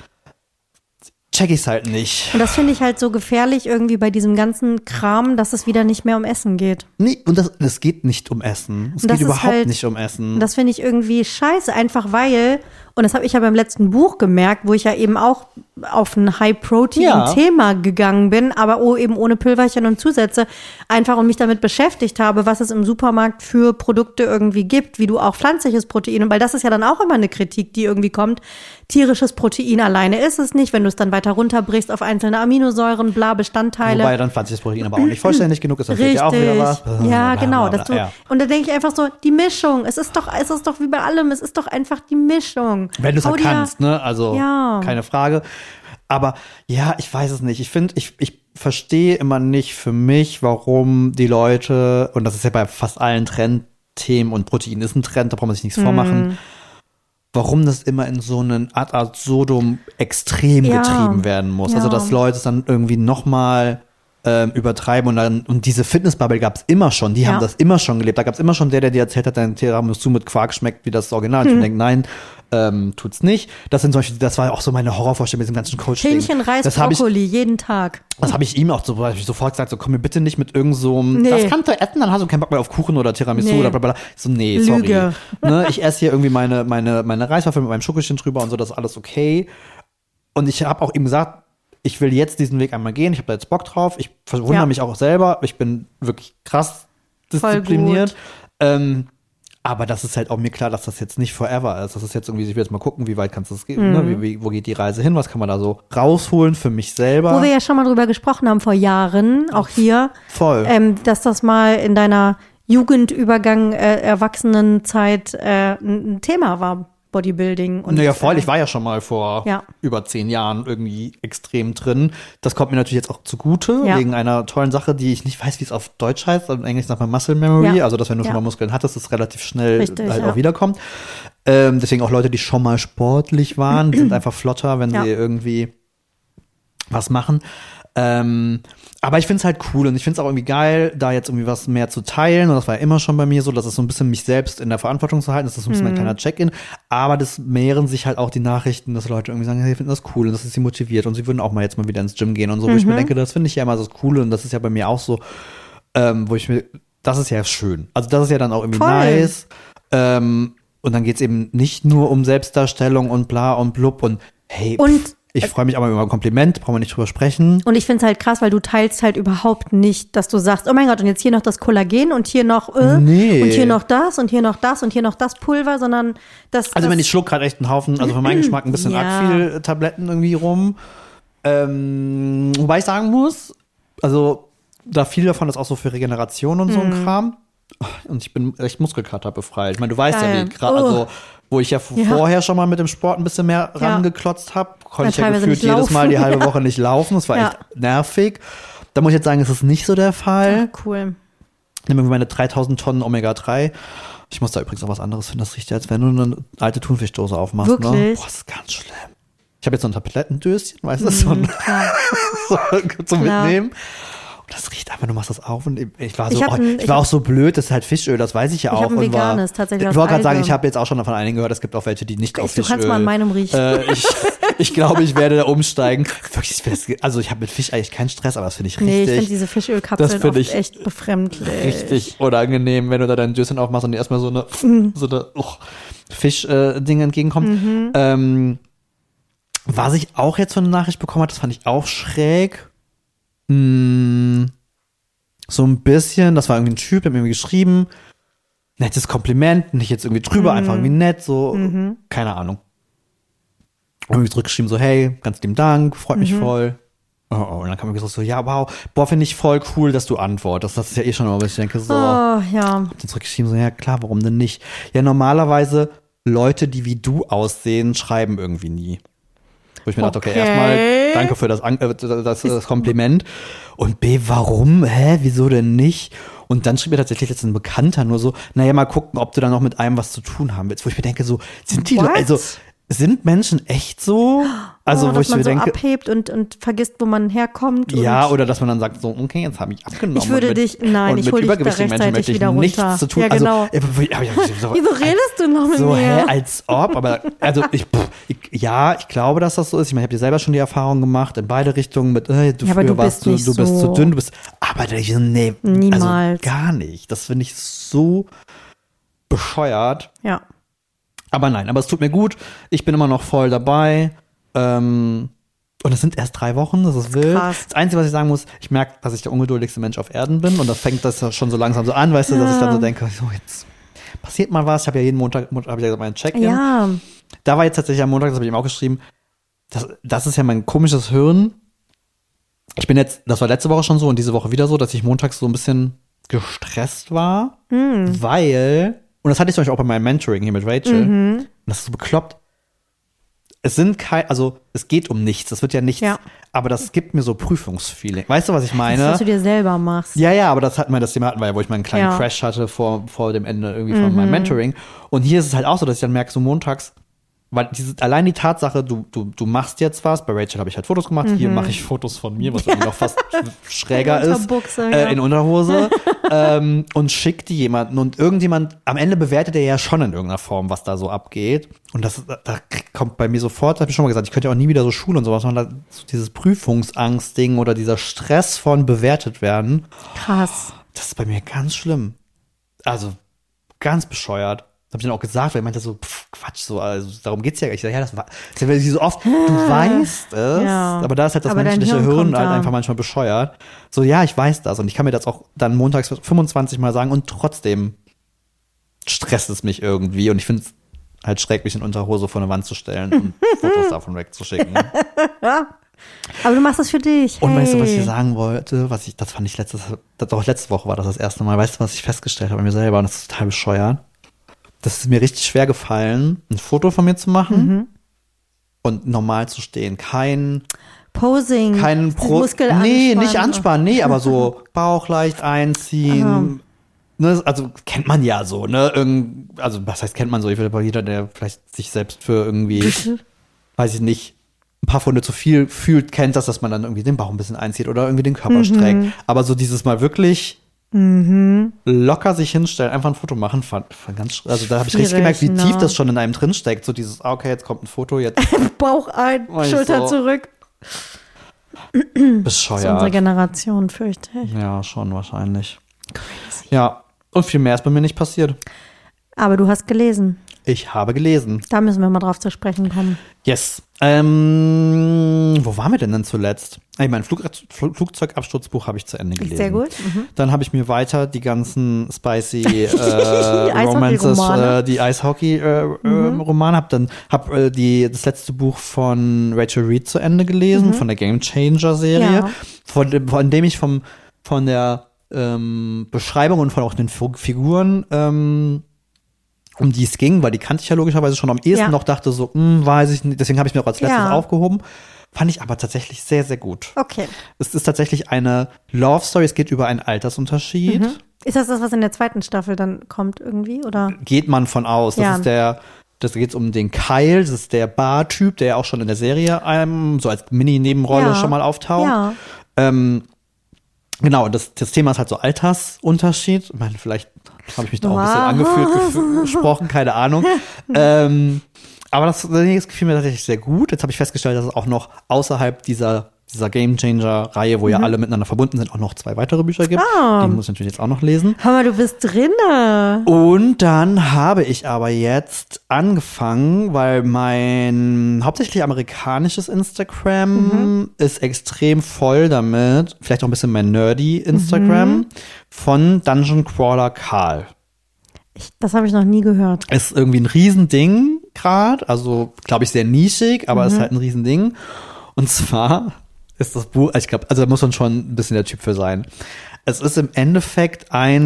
check ich's halt nicht. Und das finde ich halt so gefährlich irgendwie bei diesem ganzen Kram, dass es wieder nicht mehr um Essen geht. Nee, und das geht nicht um Essen. Es Und das geht ist überhaupt halt- nicht um Essen. Und das finde ich irgendwie scheiße, einfach weil, und das habe ich ja beim letzten Buch gemerkt, wo ich ja eben auch auf ein High-Protein-Thema gegangen bin, aber eben ohne Pülverchen und Zusätze, einfach und mich damit beschäftigt habe, was es im Supermarkt für Produkte irgendwie gibt, wie du auch pflanzliches Protein, und weil das ist ja dann auch immer eine Kritik, die irgendwie kommt, tierisches Protein alleine ist es nicht, wenn du es dann weiter runterbrichst auf einzelne Aminosäuren, bla, Bestandteile. Wobei dann pflanzliches Protein aber auch nicht vollständig genug ist, dann fehlt Richtig. ja auch wieder was. Ja, Bla, genau. bla, Dass bla, du, ja. Und da denke ich einfach so, die Mischung. Es ist doch wie bei allem, es ist doch einfach die Mischung. Wenn du es Hau halt dir- kannst, ne? Also, Ja. keine Frage. Aber ja, ich weiß es nicht. Ich finde, ich verstehe immer nicht für mich, warum die Leute, und das ist ja bei fast allen Trendthemen, und Protein ist ein Trend, da braucht man sich nichts vormachen, warum das immer in so einen Ad absurdum extrem Ja. getrieben werden muss. Ja. Also, dass Leute es dann irgendwie noch-mal übertreiben und diese Fitnessbubble gab es immer schon, die haben das immer schon gelebt. Da gab es immer schon der dir erzählt hat, dein Tiramisu mit Quark schmeckt wie das Original. Und ich denke, nein, tut's nicht. Das sind zum Beispiel, das war auch so meine Horrorvorstellung mit diesem ganzen Coach-Ding. Hähnchen, Reis, Das habe ich, Brokkoli, jeden Tag. das habe ich ihm auch so, hab ich sofort gesagt, so komm mir bitte nicht mit irgend so einem, Nee. das kannst du essen, dann hast du keinen Bock mehr auf Kuchen oder Tiramisu Nee. oder bla bla bla. So, nee, sorry. Lüge. Ne, ich esse hier irgendwie meine Reiswaffel mit meinem Schokochen drüber und so, das ist alles okay. Und ich habe auch ihm gesagt, ich will jetzt diesen Weg einmal gehen, ich habe da jetzt Bock drauf, ich verwundere Ja. mich auch selber, ich bin wirklich krass Voll diszipliniert. Aber das ist halt auch mir klar, dass das jetzt nicht forever ist. Das ist jetzt irgendwie, ich will jetzt mal gucken, wie weit kannst du das gehen, ne? Wo geht die Reise hin, was kann man da so rausholen für mich selber. Wo wir ja schon mal drüber gesprochen haben vor Jahren, auch hier, Voll. dass das mal in deiner Jugendübergang, Erwachsenenzeit ein Thema war, Bodybuilding. Und, Naja, voll. Ich war ja schon mal vor Ja. über 10 Jahren irgendwie extrem drin. Das kommt mir natürlich jetzt auch zugute, Ja. wegen einer tollen Sache, die ich nicht weiß, wie es auf Deutsch heißt. In Englisch sagt man Muscle Memory. Ja. Also, dass wenn du schon Ja. mal Muskeln hattest, das relativ schnell Richtig, halt ja. auch wiederkommt. Deswegen auch Leute, die schon mal sportlich waren, die sind einfach flotter, wenn Ja. sie irgendwie was machen. Aber ich finde es halt cool und ich finde es auch irgendwie geil, da jetzt irgendwie was mehr zu teilen. Und das war ja immer schon bei mir so, dass es so ein bisschen mich selbst in der Verantwortung zu halten. Das ist so ein bisschen ein kleiner Check-in. Aber das mehren sich halt auch die Nachrichten, dass Leute irgendwie sagen, hey, sie finden das cool und das ist sie motiviert und sie würden auch mal jetzt mal wieder ins Gym gehen und so. Wo ich mir denke, das finde ich ja immer so cool und das ist ja bei mir auch so, das ist ja schön. Also das ist ja dann auch irgendwie nice. Und dann geht's eben nicht nur um Selbstdarstellung und bla und blub und hey, ich freue mich aber über ein Kompliment, brauchen wir nicht drüber sprechen. Und ich finde es halt krass, weil du teilst halt überhaupt nicht, dass du sagst, oh mein Gott, und jetzt hier noch das Kollagen und hier noch und hier noch das und hier noch das und hier noch das Pulver, sondern das. Also wenn ich schluck gerade echt einen Haufen, also für meinen Geschmack ein bisschen arg viel Tabletten irgendwie rum. Wobei ich sagen muss, also da viel davon ist auch so für Regeneration und so ein Kram. Und ich bin recht Muskelkater befreit. Ich meine, du weißt ja, wie gerade, also wo ich ja vorher schon mal mit dem Sport ein bisschen mehr rangeklotzt habe, konnte ich ja gefühlt jedes Mal die halbe Woche nicht laufen. Das war echt nervig. Da muss ich jetzt sagen, es ist nicht so der Fall. Ach, cool. Ich nehme meine 3000 Tonnen Omega-3. Ich muss da übrigens auch was anderes finden. Das riecht ja, als wenn du eine alte Thunfischdose aufmachst. Wirklich? Ne? Boah, das ist ganz schlimm. Ich habe jetzt so ein Tablettendöschen, weißt du, so zum Mitnehmen. Und das riecht einfach, du machst das auf und ich war auch so blöd, das ist halt Fischöl, das weiß ich ja auch. Ich habe ein veganes, tatsächlich. Ich wollte gerade sagen, ich habe jetzt auch schon von einigen gehört, es gibt auch welche, die nicht auf Fischöl. Du kannst mal an meinem riechen. Ich glaube, ich werde da umsteigen. Wirklich, also ich habe mit Fisch eigentlich keinen Stress, aber das finde ich richtig. Nee, ich finde diese Fischölkapseln oft echt befremdlich. Richtig unangenehm, wenn du da dein Döschen aufmachst und dir erstmal so eine Fisch-Ding entgegenkommt. Was ich auch jetzt für eine Nachricht bekommen habe, das fand ich auch schräg. So ein bisschen, das war irgendwie ein Typ, der hat mir geschrieben, nettes Kompliment, nicht jetzt irgendwie drüber, einfach irgendwie nett, so, keine Ahnung. Und irgendwie zurückgeschrieben, so, hey, ganz lieben Dank, freut mich voll. Und dann kam mir gesagt, so, ja, wow, boah, finde ich voll cool, dass du antwortest. Das ist ja eh schon immer, was ich denke, so. Hab dann zurückgeschrieben, so, ja, klar, warum denn nicht? Ja, normalerweise Leute, die wie du aussehen, schreiben irgendwie nie. Wo ich mir dachte, okay, erstmal danke für das Kompliment. Und B, warum? Wieso denn nicht? Und dann schrieb mir tatsächlich jetzt ein Bekannter nur so, naja, mal gucken, ob du da noch mit einem was zu tun haben willst. Wo ich mir denke, so, sind Menschen echt so? Also, wo dass ich mir man so denke, abhebt und vergisst, wo man herkommt. Ja, oder dass man dann sagt, so, okay, jetzt habe ich abgenommen. Ich würde ich hole dich da rechtzeitig wieder runter. Nichts zu tun. Ja, genau. Also, wieso redest du noch mit mir? Als ob, aber, also, ich glaube, dass das so ist. Ich meine, ich habe dir selber schon die Erfahrung gemacht, in beide Richtungen mit, du bist zu dünn, aber nee, niemals. Also gar nicht. Das finde ich so bescheuert. Ja. Aber nein, aber es tut mir gut. Ich bin immer noch voll dabei. Und es sind erst 3 Wochen, das ist wild. Krass. Das Einzige, was ich sagen muss, ich merke, dass ich der ungeduldigste Mensch auf Erden bin. Und da fängt das ja schon so langsam so an, weißt du, dass ich dann so denke, so jetzt passiert mal was. Ich habe ja jeden Montag habe ich ja meinen Check-in. Ja. Da war jetzt tatsächlich am Montag, das habe ich ihm auch geschrieben, das ist ja mein komisches Hirn. Das war letzte Woche schon so und diese Woche wieder so, dass ich montags so ein bisschen gestresst war, weil, und das hatte ich zum Beispiel auch bei meinem Mentoring hier mit Rachel, und das ist so bekloppt, es geht um nichts, es wird ja nichts, aber das gibt mir so Prüfungsfeeling. Weißt du, was ich meine? Das, was du dir selber machst. Ja, aber das Thema hatten wir ja, wo ich meinen kleinen Crash hatte vor dem Ende irgendwie von meinem Mentoring. Und hier ist es halt auch so, dass ich dann merke, so montags, weil allein die Tatsache, du machst jetzt was, bei Rachel habe ich halt Fotos gemacht, hier mache ich Fotos von mir, was irgendwie noch fast schräger ist, in Unterhose, und schick die jemanden und irgendjemand, am Ende bewertet er ja schon in irgendeiner Form, was da so abgeht und da kommt bei mir sofort, habe ich schon mal gesagt, ich könnte ja auch nie wieder so Schule und sowas machen, da so dieses Prüfungsangst-Ding oder dieser Stress von bewertet werden. Krass. Das ist bei mir ganz schlimm. Also, ganz bescheuert. Das habe ich dann auch gesagt, weil ich meinte so, Quatsch, so, also darum geht's ja gar nicht. Ich sag, das ist ja wirklich so oft, du weißt es, aber da ist halt das menschliche Hirn halt einfach manchmal bescheuert. So, ja, ich weiß das und ich kann mir das auch dann montags 25 Mal sagen und trotzdem stresst es mich irgendwie und ich finde es halt schräg, mich in Unterhose vor eine Wand zu stellen und Fotos davon wegzuschicken. Aber du machst das für dich. Und weißt du, was ich dir sagen wollte? Das fand ich letzte Woche war das erste Mal. Weißt du, was ich festgestellt habe bei mir selber? Und das ist total bescheuert. Das ist mir richtig schwer gefallen, ein Foto von mir zu machen und normal zu stehen. Kein Posing, Muskel anspannen. Nicht anspannen, aber so Bauch leicht einziehen. Ne, also kennt man ja so, ne? Also was heißt kennt man so? Ich will aber jeder, der vielleicht sich selbst für irgendwie, weiß ich nicht, ein paar Funde zu viel fühlt, kennt das, dass man dann irgendwie den Bauch ein bisschen einzieht oder irgendwie den Körper streckt. Aber so dieses Mal wirklich locker sich hinstellen, einfach ein Foto machen, fand ganz, also da habe ich richtig gemerkt, wie tief das schon in einem drin steckt. So dieses, okay, jetzt kommt ein Foto, jetzt Bauch ein, Schulter zurück. Bescheuert. Das ist unsere Generation, fürchte ich. Ja, schon wahrscheinlich. Crazy. Ja, und viel mehr ist bei mir nicht passiert. Aber du hast gelesen. Ich habe gelesen. Da müssen wir mal drauf zu sprechen kommen. Yes. Wo waren wir denn zuletzt? Mein Flugzeugabsturzbuch habe ich zu Ende gelesen. Sehr gut. Dann habe ich mir weiter die ganzen spicy Romances, die Eishockey-Romane, habe das letzte Buch von Rachel Reed zu Ende gelesen, von der Game Changer-Serie, von dem ich von der Beschreibung und von auch den Figuren um die es ging, weil die kannte ich ja logischerweise schon am ehesten noch, dachte so, weiß ich nicht, deswegen habe ich mir auch als letztes aufgehoben. Fand ich aber tatsächlich sehr, sehr gut. Okay. Es ist tatsächlich eine Love Story, es geht über einen Altersunterschied. Ist das, was in der zweiten Staffel dann kommt irgendwie, oder? Geht man von aus. Das geht um den Kyle, das ist der Bartyp, der ja auch schon in der Serie so als Mini-Nebenrolle schon mal auftaucht. Ja. Genau, das Thema ist halt so Altersunterschied. Ich meine, vielleicht habe ich mich da auch ein bisschen gesprochen, keine Ahnung. Aber das gefiel mir tatsächlich sehr gut. Jetzt habe ich festgestellt, dass es auch noch außerhalb dieser Game Changer-Reihe, wo ja alle miteinander verbunden sind, auch noch 2 weitere Bücher gibt. Die muss ich natürlich jetzt auch noch lesen. Hör mal, du bist drinne. Und dann habe ich aber jetzt angefangen, weil mein hauptsächlich amerikanisches Instagram ist extrem voll damit, vielleicht auch ein bisschen mein nerdy Instagram, von Dungeon Crawler Karl. Das habe ich noch nie gehört. Ist irgendwie ein Riesending gerade, also glaube ich sehr nischig, aber ist halt ein Riesending. Und zwar ist das Buch, ich glaube, also da muss man schon ein bisschen der Typ für sein. Es ist im Endeffekt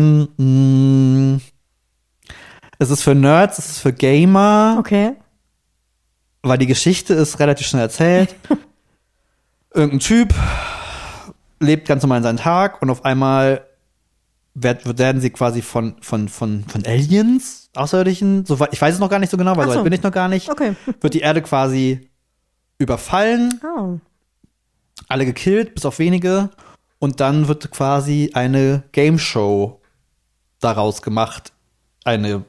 es ist für Nerds, es ist für Gamer. Okay. Weil die Geschichte ist relativ schnell erzählt. Irgendein Typ lebt ganz normal in seinen Tag und auf einmal werden sie quasi von Aliens, Außerirdischen, ich weiß es noch gar nicht so genau, weil so weit bin ich noch gar nicht, wird die Erde quasi überfallen, alle gekillt, bis auf wenige, und dann wird quasi eine Game Show daraus gemacht, eine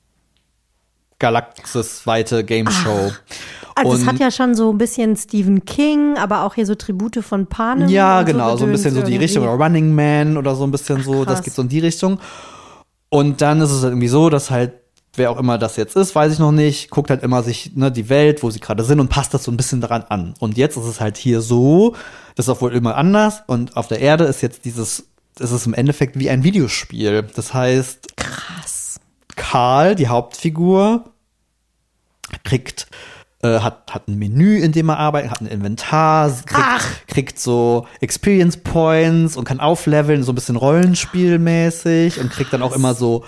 galaxisweite Game Show. Also es hat ja schon so ein bisschen Stephen King, aber auch hier so Tribute von Panem. Ja, genau, so ein bisschen so die Richtung, oder Running Man oder so ein bisschen so, das geht so in die Richtung. Und dann ist es halt irgendwie so, dass halt, wer auch immer das jetzt ist, weiß ich noch nicht, guckt halt immer sich die Welt, wo sie gerade sind, und passt das so ein bisschen daran an. Und jetzt ist es halt hier so, das ist auch wohl immer anders, und auf der Erde ist jetzt es ist im Endeffekt wie ein Videospiel. Das heißt, krass. Karl, die Hauptfigur, hat ein Menü, in dem er arbeitet, hat ein Inventar, kriegt so Experience Points und kann aufleveln, so ein bisschen rollenspielmäßig, und kriegt dann auch immer so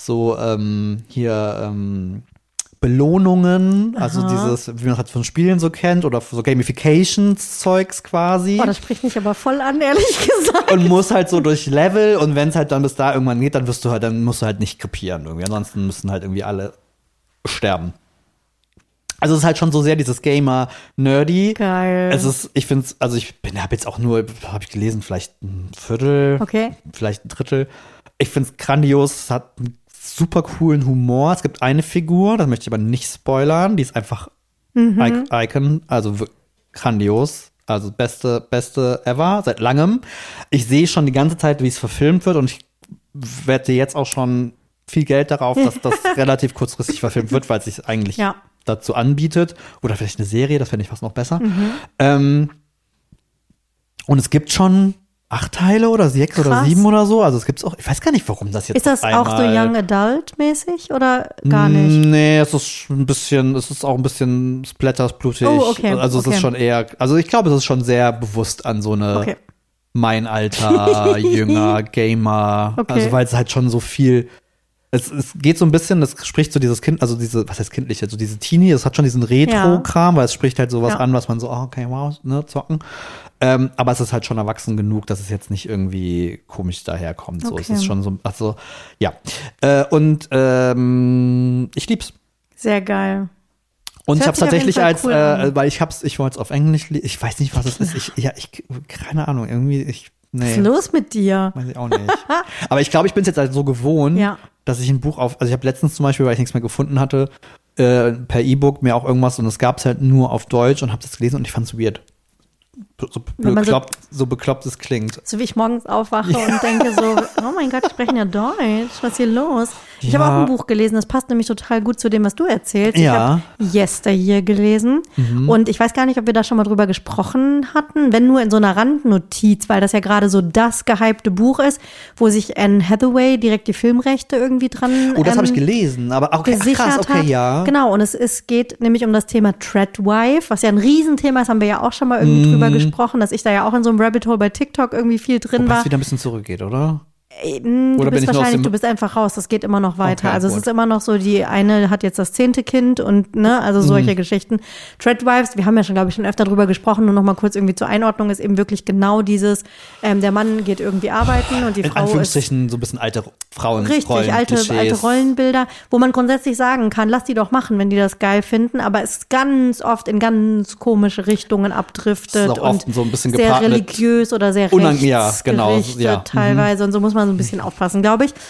Belohnungen, also dieses, wie man halt von Spielen so kennt, oder so Gamifications-Zeugs quasi. Oh, das spricht mich aber voll an, ehrlich gesagt. Und muss halt so durch Level, und wenn es halt dann bis da irgendwann geht, dann musst du halt nicht krepieren irgendwie. Ansonsten müssen halt irgendwie alle sterben. Also es ist halt schon so sehr dieses Gamer-Nerdy. Geil. Ich habe jetzt auch nur, habe ich gelesen, vielleicht ein Viertel, vielleicht ein Drittel. Ich finde es grandios, es hat einen super coolen Humor. Es gibt eine Figur, das möchte ich aber nicht spoilern, die ist einfach Icon, also grandios. Also beste ever, seit langem. Ich sehe schon die ganze Zeit, wie es verfilmt wird, und ich wette jetzt auch schon viel Geld darauf, dass das relativ kurzfristig verfilmt wird, weil es sich eigentlich dazu anbietet. Oder vielleicht eine Serie, das fände ich fast noch besser. Und es gibt schon 8 Teile oder 6 oder 7 oder so. Also es gibt's auch, ich weiß gar nicht, warum das jetzt ist das auch so Young Adult mäßig oder gar nicht? Nee, es ist auch ein bisschen splatters-blutig. Oh, okay. Also es ist schon eher, also ich glaube, es ist schon sehr bewusst an so eine mein Alter, jünger, Gamer. Also weil es halt schon so viel, es geht so ein bisschen, das spricht so dieses Kind, also was heißt kindliche, so diese Teenie, es hat schon diesen Retro-Kram, weil es spricht halt sowas an, was man so, okay, wow, ne, zocken. Aber es ist halt schon erwachsen genug, dass es jetzt nicht irgendwie komisch daherkommt. So, es ist schon so, also, ja. Und ich lieb's. Sehr geil. Und ich habe hört sich auf jeden tatsächlich Fall cool an. weil ich wollte es auf Englisch, ich weiß nicht, was es ist. Keine Ahnung, irgendwie, Was ist los mit dir? weiß ich auch nicht. Aber ich glaube, ich bin es jetzt halt so gewohnt, Ja. dass ich ein Buch also ich habe letztens zum Beispiel, weil ich nichts mehr gefunden hatte, per E-Book mir auch irgendwas und es gab es halt nur auf Deutsch und habe das gelesen und ich fand es weird. Wenn man So bekloppt es klingt. So wie ich morgens aufwache und denke so, oh mein Gott, die sprechen ja Deutsch, was ist hier los? Ich habe auch ein Buch gelesen, das passt nämlich total gut zu dem, was du erzählst. Ich habe Yesteryear gelesen und ich weiß gar nicht, ob wir da schon mal drüber gesprochen hatten, wenn nur in so einer Randnotiz, weil das ja gerade so das gehypte Buch ist, wo sich Anne Hathaway direkt die Filmrechte irgendwie dran Oh, das habe ich gelesen, aber okay, krass, okay, hat. ja. Genau, und es geht nämlich um das Thema Treadwife, was ja ein Riesenthema ist, haben wir ja auch schon mal irgendwie drüber gesprochen, dass ich da ja auch in so einem Rabbit Hole bei TikTok irgendwie viel drin Wobei war. es wieder ein bisschen zurückgeht, oder? Du bist einfach raus, das geht immer noch weiter. Okay, also gut. es ist immer noch so, die eine hat jetzt das 10. Kind und also solche Geschichten. Treadwives, wir haben ja schon, glaube ich, schon öfter drüber gesprochen, nur noch mal kurz irgendwie zur Einordnung, ist eben wirklich genau dieses, der Mann geht irgendwie arbeiten und die In Frau ist Anführungsstrichen so ein bisschen alte Frauen. richtig, alte Rollenbilder, wo man grundsätzlich sagen kann, lass die doch machen, wenn die das geil finden, aber es ganz oft in ganz komische Richtungen abdriftet ist auch und oft so ein bisschen sehr gepaart mit religiös oder sehr ja, genau, rechtsgerichtet ja. teilweise und so muss man so ein bisschen aufpassen, glaube ich.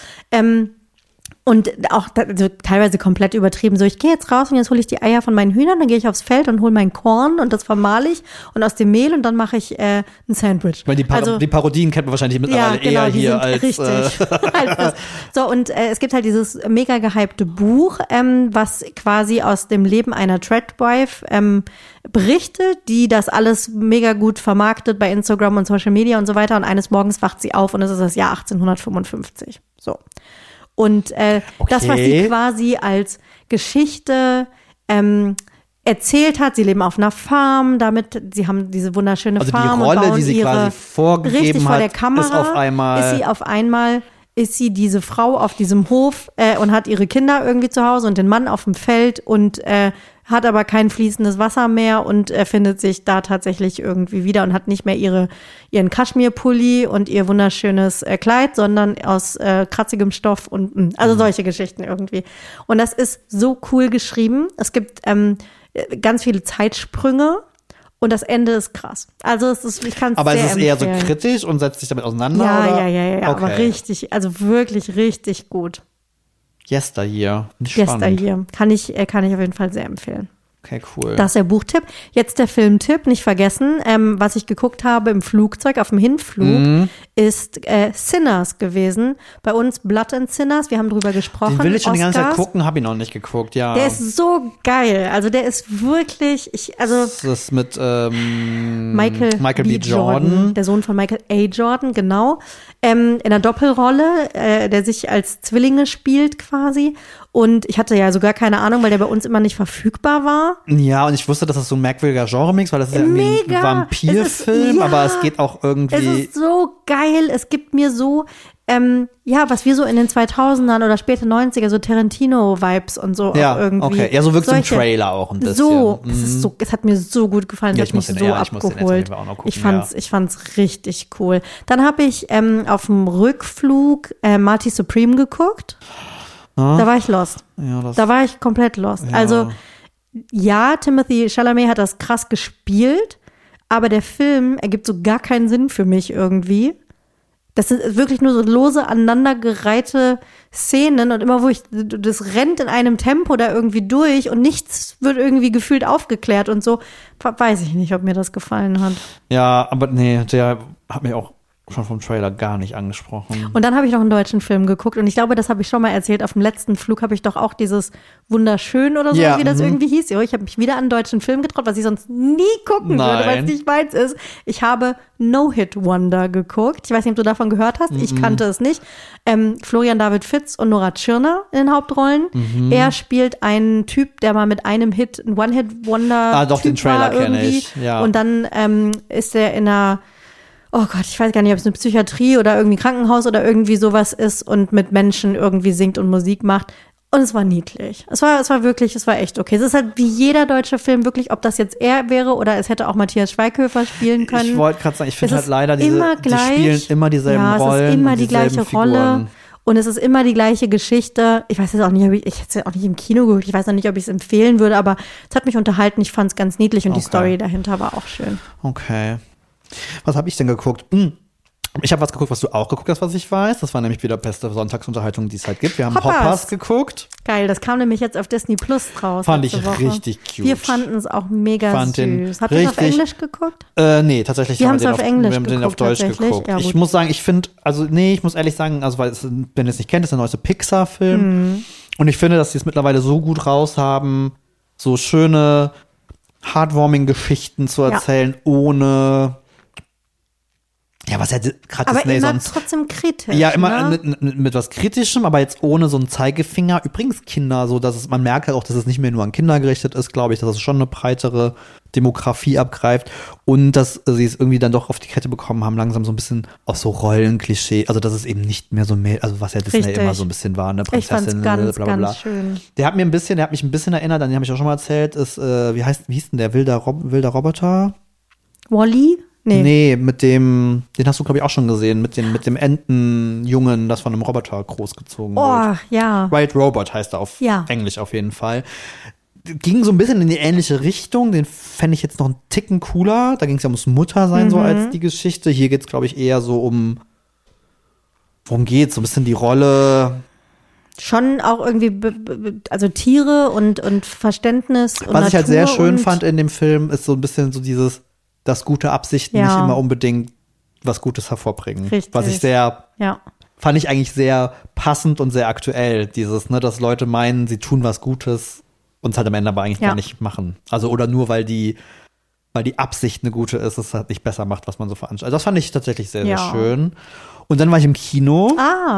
Und auch also teilweise komplett übertrieben. So, ich gehe jetzt raus und jetzt hole ich die Eier von meinen Hühnern, dann gehe ich aufs Feld und hole mein Korn und das vermahle ich und aus dem Mehl und dann mache ich ein Sandwich. Weil die Parodien kennt man wahrscheinlich mittlerweile eher die hier sind als richtig. Als das. So, und es gibt halt dieses mega gehypte Buch, was quasi aus dem Leben einer Treadwife berichtet, die das alles mega gut vermarktet bei Instagram und Social Media und so weiter. Und eines Morgens wacht sie auf und es ist das Jahr 1855. So. Und das, was sie quasi als Geschichte erzählt hat, sie leben auf einer Farm, sie haben diese wunderschöne Farm. Die Rolle, und bauen die sie quasi vorgegeben richtig hat, vor der Kamera, ist sie diese Frau auf diesem Hof und hat ihre Kinder irgendwie zu Hause und den Mann auf dem Feld und hat aber kein fließendes Wasser mehr und findet sich da tatsächlich irgendwie wieder und hat nicht mehr ihren Kaschmirpulli und ihr wunderschönes Kleid, sondern aus kratzigem Stoff und also solche Geschichten irgendwie. Und das ist so cool geschrieben. Es gibt ganz viele Zeitsprünge. Und das Ende ist krass. Also ich kann es Aber sehr es ist eher empfehlen. so kritisch und setzt sich damit auseinander? Ja, oder? ja. Okay. Aber richtig, also wirklich richtig gut. Yesteryear. Nicht spannend. Yesteryear. Kann ich auf jeden Fall sehr empfehlen. Okay, cool. Das ist der Buchtipp. Jetzt der Filmtipp, nicht vergessen. Was ich geguckt habe im Flugzeug, auf dem Hinflug, ist Sinners gewesen. Bei uns Blood and Sinners, wir haben drüber gesprochen. Den will ich schon die ganze Zeit Oscars. gucken, habe ich noch nicht geguckt, ja. Der ist so geil. Also der ist wirklich, Das ist mit Michael B. Jordan. der Sohn von Michael A. Jordan, genau. In einer Doppelrolle, der sich als Zwillinge spielt quasi. Und ich hatte ja sogar keine Ahnung, weil der bei uns immer nicht verfügbar war. Ja, und ich wusste, dass das so ein merkwürdiger Genre-Mix, weil das ist ja irgendwie ein Mega. Vampirfilm, aber es geht auch Es irgendwie. ist so geil. Es gibt mir so, was wir so in den 2000ern oder späte 90er, so Tarantino-Vibes und so Ja, auch irgendwie. okay. Ja, so wirkt es im solche- Trailer auch ein bisschen. So, es hat mir so gut gefallen, Ja, es ich hat muss mich den- so ja, ich muss den jetzt auf abgeholt. jeden Fall auch noch gucken, Ich fand's richtig cool. Dann habe ich auf dem Rückflug Marty Supreme geguckt. Da war ich lost. Ja, Da war ich komplett lost. Ja. Also ja, Timothée Chalamet hat das krass gespielt, aber der Film ergibt so gar keinen Sinn für mich irgendwie. Das sind wirklich nur so lose aneinandergereihte Szenen und immer das rennt in einem Tempo da irgendwie durch und nichts wird irgendwie gefühlt aufgeklärt und so. Weiß ich nicht, ob mir das gefallen hat. Ja, aber nee, der hat mich auch schon vom Trailer gar nicht angesprochen. Und dann habe ich noch einen deutschen Film geguckt und ich glaube, das habe ich schon mal erzählt. Auf dem letzten Flug habe ich doch auch dieses Wunderschön oder so, Ja, wie das irgendwie hieß. Jo, ich habe mich wieder an einen deutschen Film getraut, was ich sonst nie gucken würde, weil es nicht meins ist. Ich habe No-Hit Wonder geguckt. Ich weiß nicht, ob du davon gehört hast. Ich kannte es nicht. Florian David Fitz und Nora Tschirner in den Hauptrollen. Er spielt einen Typ, der mal mit einem Hit, ein One-Hit-Wonder Ah, doch, den Typ war Trailer kenne irgendwie. ich. Ja. Und dann ist er in einer oh Gott, ich weiß gar nicht, ob es eine Psychiatrie oder irgendwie Krankenhaus oder irgendwie sowas ist und mit Menschen irgendwie singt und Musik macht. Und es war niedlich. Es war echt okay. Es ist halt wie jeder deutsche Film wirklich, ob das jetzt er wäre oder es hätte auch Matthias Schweighöfer spielen können. Ich wollte gerade sagen, ich finde Es halt ist leider immer die gleich. spielen immer dieselben Ja, Rollen. es ist immer und die dieselben gleiche Figuren. Rolle. Und es ist immer die gleiche Geschichte. Ich weiß jetzt auch nicht, ich hätte es ja auch nicht im Kino geguckt. Ich weiß noch nicht, ob ich es empfehlen würde, aber es hat mich unterhalten. Ich fand es ganz niedlich und die Story dahinter war auch schön. Okay. Was habe ich denn geguckt? Ich habe was geguckt, was du auch geguckt hast, was ich weiß. Das war nämlich wieder beste Sonntagsunterhaltung, die es halt gibt. Wir haben Hoppers geguckt. Geil, das kam nämlich jetzt auf Disney Plus raus. Fand ich richtig cute. Wir fanden es auch mega süß. Habt ihr es auf Englisch geguckt? Nee, tatsächlich haben wir haben den auf Deutsch geguckt. Ja, ich muss sagen, ich muss ehrlich sagen, also weil wenn ihr es nicht kennt, ist der neueste Pixar-Film. Und ich finde, dass sie es mittlerweile so gut raus haben, so schöne Heartwarming-Geschichten zu erzählen, ohne was ja gerade aber Disney immer sonst trotzdem kritisch. Ja, immer mit was Kritischem, aber jetzt ohne so einen Zeigefinger. Übrigens Kinder, so dass man merkt halt auch, dass es nicht mehr nur an Kinder gerichtet ist, glaube ich, dass es schon eine breitere Demografie abgreift und dass sie es irgendwie dann doch auf die Kette bekommen haben, langsam so ein bisschen aus so Rollenklischee, also dass es eben nicht mehr so also was ja Disney immer so ein bisschen war, ne, Prinzessin, ich fand's bla bla bla. ganz schön. Der hat mich ein bisschen erinnert, an den habe ich auch schon mal erzählt, ist, wie hieß denn der wilder Roboter? Wall-E? Nee, den hast du, glaube ich, auch schon gesehen, mit dem Entenjungen, das von einem Roboter großgezogen wird. Oh, ja. Wild Robot heißt er auf Englisch auf jeden Fall. Ging so ein bisschen in die ähnliche Richtung, den fände ich jetzt noch einen Ticken cooler. Da ging es ja ums Muttersein so als die Geschichte. Hier geht es, glaube ich, eher so worum geht's? So ein bisschen die Rolle. Schon auch irgendwie, also Tiere und Verständnis und Was ich halt Natur sehr schön fand in dem Film, ist so ein bisschen so dass gute Absichten nicht immer unbedingt was Gutes hervorbringen. Richtig. Was ich fand ich eigentlich sehr passend und sehr aktuell, dass Leute meinen, sie tun was Gutes und es halt am Ende aber eigentlich gar nicht machen. Also, oder nur, weil die Absicht eine gute ist, es halt nicht besser macht, was man so veranstaltet. Also das fand ich tatsächlich sehr, sehr schön. Und dann war ich im Kino.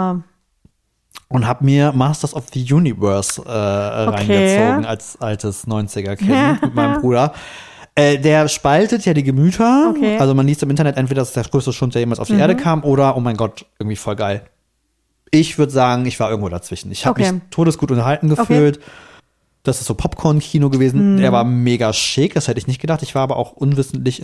Und habe mir Masters of the Universe reingezogen als altes 90er-Kind mit meinem Bruder. Der spaltet ja die Gemüter. Okay. Also man liest im Internet entweder, dass der größte Schund, der jemals auf die Erde kam, oder, oh mein Gott, irgendwie voll geil. Ich würde sagen, ich war irgendwo dazwischen. Ich habe mich todesgut unterhalten gefühlt. Das ist so Popcorn-Kino gewesen. Der war mega schick, das hätte ich nicht gedacht. Ich war aber auch unwissentlich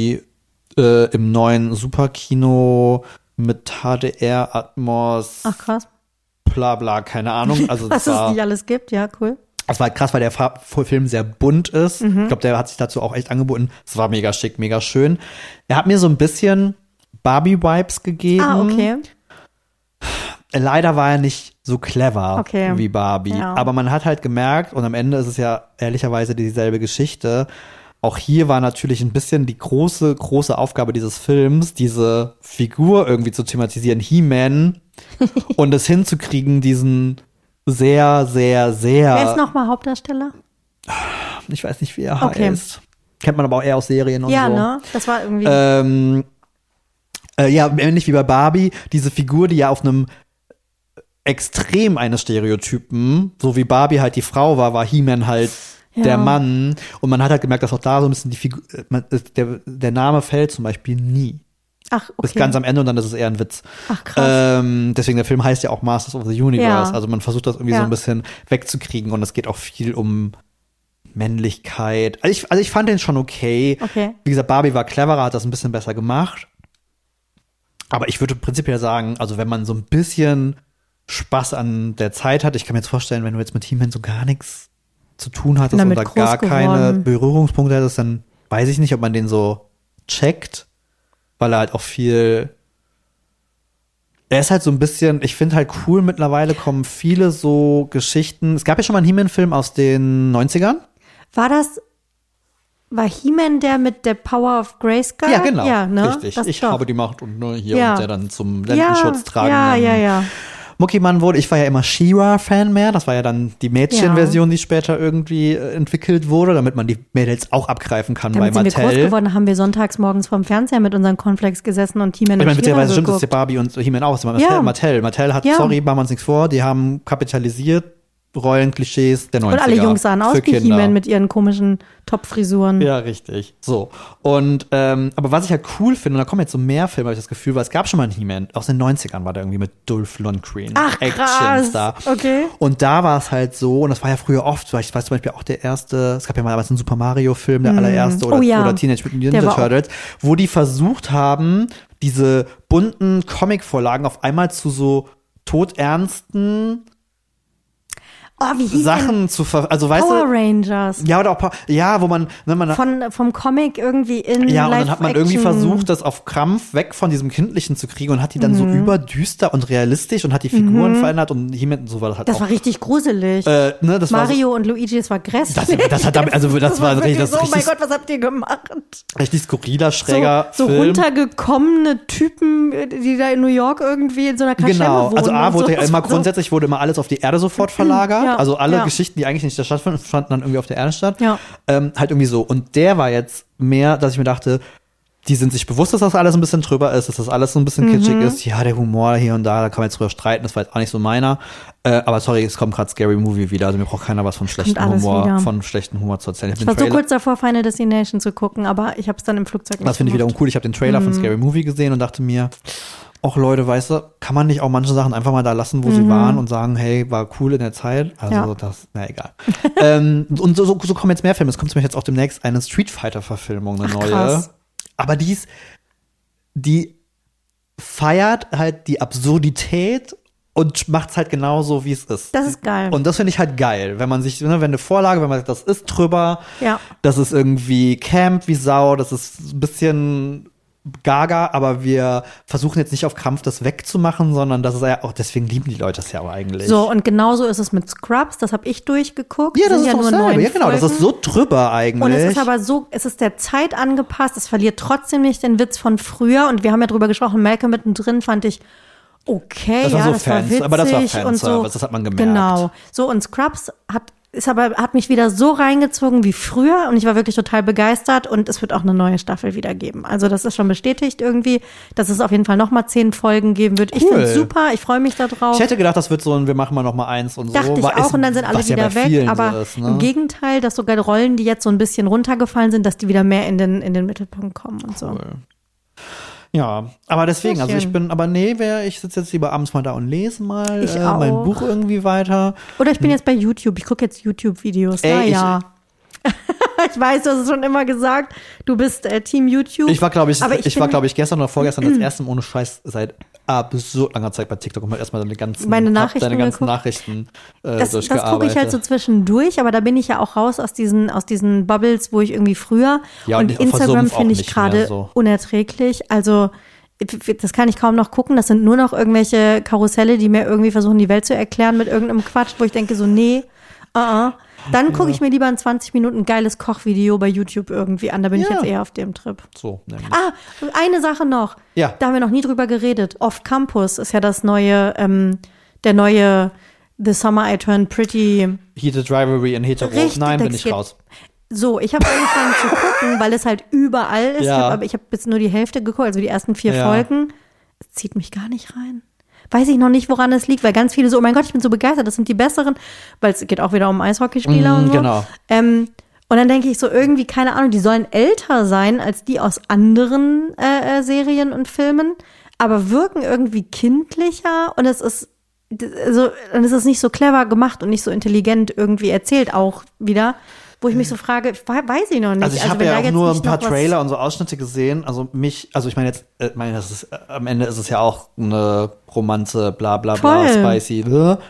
im neuen Superkino mit HDR, Atmos. Ach, krass. Bla bla, keine Ahnung. Also was es nicht alles gibt, ja, cool. Das war halt krass, weil der Film sehr bunt ist. Ich glaube, der hat sich dazu auch echt angeboten. Es war mega schick, mega schön. Er hat mir so ein bisschen Barbie-Vibes gegeben. Okay. Leider war er nicht so clever wie Barbie. Ja. Aber man hat halt gemerkt, und am Ende ist es ja ehrlicherweise dieselbe Geschichte. Auch hier war natürlich ein bisschen die große, große Aufgabe dieses Films, diese Figur irgendwie zu thematisieren, He-Man, und es hinzukriegen, diesen sehr, sehr, sehr. Wer ist nochmal Hauptdarsteller? Ich weiß nicht, wie er heißt. Kennt man aber auch eher aus Serien und so. Ja, ne? Das war irgendwie. Ähnlich wie bei Barbie, diese Figur, die ja auf einem Extrem eines Stereotypen, so wie Barbie halt die Frau war He-Man halt der Mann. Und man hat halt gemerkt, dass auch da so ein bisschen die Figur, der Name fällt zum Beispiel nie. Ach, okay. Bis ganz am Ende und dann ist es eher ein Witz. Ach, krass. Deswegen, der Film heißt ja auch Masters of the Universe. Ja. Also man versucht das irgendwie so ein bisschen wegzukriegen und es geht auch viel um Männlichkeit. Also ich fand den schon okay. Wie gesagt, Barbie war cleverer, hat das ein bisschen besser gemacht. Aber ich würde prinzipiell sagen, also wenn man so ein bisschen Spaß an der Zeit hat, ich kann mir jetzt vorstellen, wenn du jetzt mit He-Man so gar nichts zu tun hattest oder gar keine Berührungspunkte hattest, dann weiß ich nicht, ob man den so checkt. Weil er halt auch er ist halt so ein bisschen, ich finde halt cool, mittlerweile kommen viele so Geschichten. Es gab ja schon mal einen He-Man-Film aus den 90ern. War He-Man der mit der Power of Grayskull? Ja, genau. Ja, ne? Richtig. Ich habe die Macht und hier und der dann zum Lendenschutz tragen. Ja. Muckimann ich war ja immer She-Ra-Fan mehr. Das war ja dann die Mädchenversion, die später irgendwie entwickelt wurde, damit man die Mädels auch abgreifen kann bei Mattel. Sind wir groß geworden, haben wir sonntags morgens vorm Fernseher mit unseren Cornflakes gesessen und He-Man und She-Ra witzigerweise stimmt, das ist ja Barbie und He-Man auch. Mattel hat, sorry, machen wir uns nichts vor, die haben kapitalisiert Rollenklischees der 90er. Und alle Jungs sahen aus wie He-Man mit ihren komischen Top-Frisuren. Ja, richtig. So. Und, aber was ich halt cool finde, und da kommen jetzt so mehr Filme, habe ich das Gefühl, weil es gab schon mal einen He-Man, aus den 90ern war der irgendwie mit Dolph Lundgren. Ach, Actionstar. Okay. Und da war es halt so, und das war ja früher oft, weil ich weiß zum Beispiel auch der erste, es gab ja mal einen Super Mario-Film, der allererste, oder Teenage Mutant Ninja Turtles, wo die versucht haben, diese bunten Comic-Vorlagen auf einmal zu so todernsten Oh, wie hieß Sachen zu also weißt Power du, Rangers. ja, oder auch wo man Vom Comic irgendwie in ja, und dann hat man irgendwie Live-Action. versucht, das auf Krampf weg von diesem Kindlichen zu kriegen und hat die dann so überdüster und realistisch und hat die Figuren verändert und He-Man und so war das halt Das auch. war richtig gruselig. Ne, das Mario war und Luigi, das war grässlich. das hat damit, also das war wirklich richtig, so, oh mein richtig, Gott, was habt ihr gemacht? richtig skurriler, schräger So Film. runtergekommene Typen, die da in New York irgendwie in so einer Kaschemme Genau, wohnen. also und wurde so. ja Das immer war so- grundsätzlich wurde immer alles auf die Erde sofort verlagert. Ja, Also alle ja. Geschichten, die eigentlich nicht da stattfanden, fanden dann irgendwie auf der Erde statt. Ja. Halt irgendwie so. Und der war jetzt mehr, dass ich mir dachte, die sind sich bewusst, dass das alles ein bisschen drüber ist, dass das alles so ein bisschen kitschig ist. Ja, der Humor hier und da kann man jetzt drüber streiten, das war jetzt auch nicht so meiner. Aber sorry, es kommt gerade Scary Movie wieder. Also mir braucht keiner was von schlechtem alles wieder. Humor zu erzählen. Ich war so kurz davor, Final Destination zu gucken, aber ich habe es dann im Flugzeug nicht Das finde ich gemacht. wiederum cool. Ich habe den Trailer von Scary Movie gesehen und dachte mir, auch Leute, weißt du, kann man nicht auch manche Sachen einfach mal da lassen, wo sie waren und sagen, hey, war cool in der Zeit? Also Ja. na egal. Und so kommen jetzt mehr Filme. Es kommt zum Beispiel jetzt auch demnächst eine Street Fighter-Verfilmung, eine neue. krass. Aber die feiert halt die Absurdität und macht's halt genauso, wie es ist. Das ist geil. Und das finde ich halt geil, wenn man sich, ne, wenn eine Vorlage, wenn man sagt, das ist drüber, Ja. das ist irgendwie camp wie Sau, das ist ein bisschen gaga, aber wir versuchen jetzt nicht auf Krampf das wegzumachen, sondern das ist ja auch, deswegen lieben die Leute das ja auch eigentlich. So, und genauso ist es mit Scrubs, das habe ich durchgeguckt. ja, das Sind ist doch nur selber. 9 Ja, genau, das Folgen. ist so drüber eigentlich. Und es ist aber so, es ist der Zeit angepasst, es verliert trotzdem nicht den Witz von früher. Und wir haben ja drüber gesprochen, Malcolm mittendrin fand ich okay, Das war ja, so das war Fans- witzig aber das war und so. Fanservice, das hat man gemerkt. Genau. So, und Scrubs hat mich wieder so reingezogen wie früher und ich war wirklich total begeistert und es wird auch eine neue Staffel wieder geben. Also das ist schon bestätigt irgendwie, dass es auf jeden Fall noch mal 10 Folgen geben wird. Ich Cool. finde es super, ich freue mich da drauf. Ich hätte gedacht, das wird so ein, wir machen mal noch mal eins und so. Dachte ich auch und dann sind alle was ja wieder bei weg. vielen Aber so ist, ne? im Gegenteil, dass sogar Rollen, die jetzt so ein bisschen runtergefallen sind, dass die wieder mehr in den Mittelpunkt kommen und so. Cool. Ja, aber deswegen, Sehr also ich schön. ich sitze jetzt lieber abends mal da und lese mal Ich mein auch. Buch irgendwie weiter. Oder ich bin jetzt bei YouTube, ich gucke jetzt YouTube-Videos. Ey, Ja. Ich weiß, du hast es schon immer gesagt, du bist Team YouTube. Ich war, glaube ich, aber gestern oder vorgestern das erste Mal ohne Scheiß seit absurd langer Zeit bei TikTok und hab erstmal deine ganzen Nachrichten ganzen geguckt. Nachrichten das durchgearbeitet. gucke ich halt so zwischendurch, aber da bin ich ja auch raus aus diesen Bubbles, wo ich irgendwie früher Ja, und und ich Instagram versumpf auch finde ich nicht mehr gerade so. unerträglich. Also das kann ich kaum noch gucken. Das sind nur noch irgendwelche Karusselle, die mir irgendwie versuchen, die Welt zu erklären mit irgendeinem Quatsch, wo ich denke so, nee, Dann gucke ich mir lieber ein 20 Minuten geiles Kochvideo bei YouTube irgendwie an. Da bin ich Ja. jetzt eher auf dem Trip. So, nämlich. Eine Sache noch. Ja. Da haben wir noch nie drüber geredet. Off Campus ist ja das neue, der neue The Summer I Turned Pretty. Heated Rivalry in Hetero. Richtig, Nein, bin das ich geht- raus. So, ich habe angefangen zu gucken, weil es halt überall ist. Ja. Aber ich habe jetzt nur die Hälfte geguckt, also die ersten 4 Ja. Folgen. Es zieht mich gar nicht rein. Weiß ich noch nicht, woran es liegt, weil ganz viele so, oh mein Gott, ich bin so begeistert, das sind die besseren, weil es geht auch wieder um Eishockeyspieler und so. Genau. Und dann denke ich so irgendwie, keine Ahnung, die sollen älter sein als die aus anderen Serien und Filmen, aber wirken irgendwie kindlicher und es ist nicht so clever gemacht und nicht so intelligent irgendwie erzählt auch wieder, wo ich mich so frage, weiß ich noch nicht. Also ich habe wenn ja da auch jetzt nur nicht ein paar noch was- Trailer und so Ausschnitte gesehen. Also ich meine jetzt, das ist, am Ende ist es ja auch eine Romanze, bla bla bla, Voll. spicy.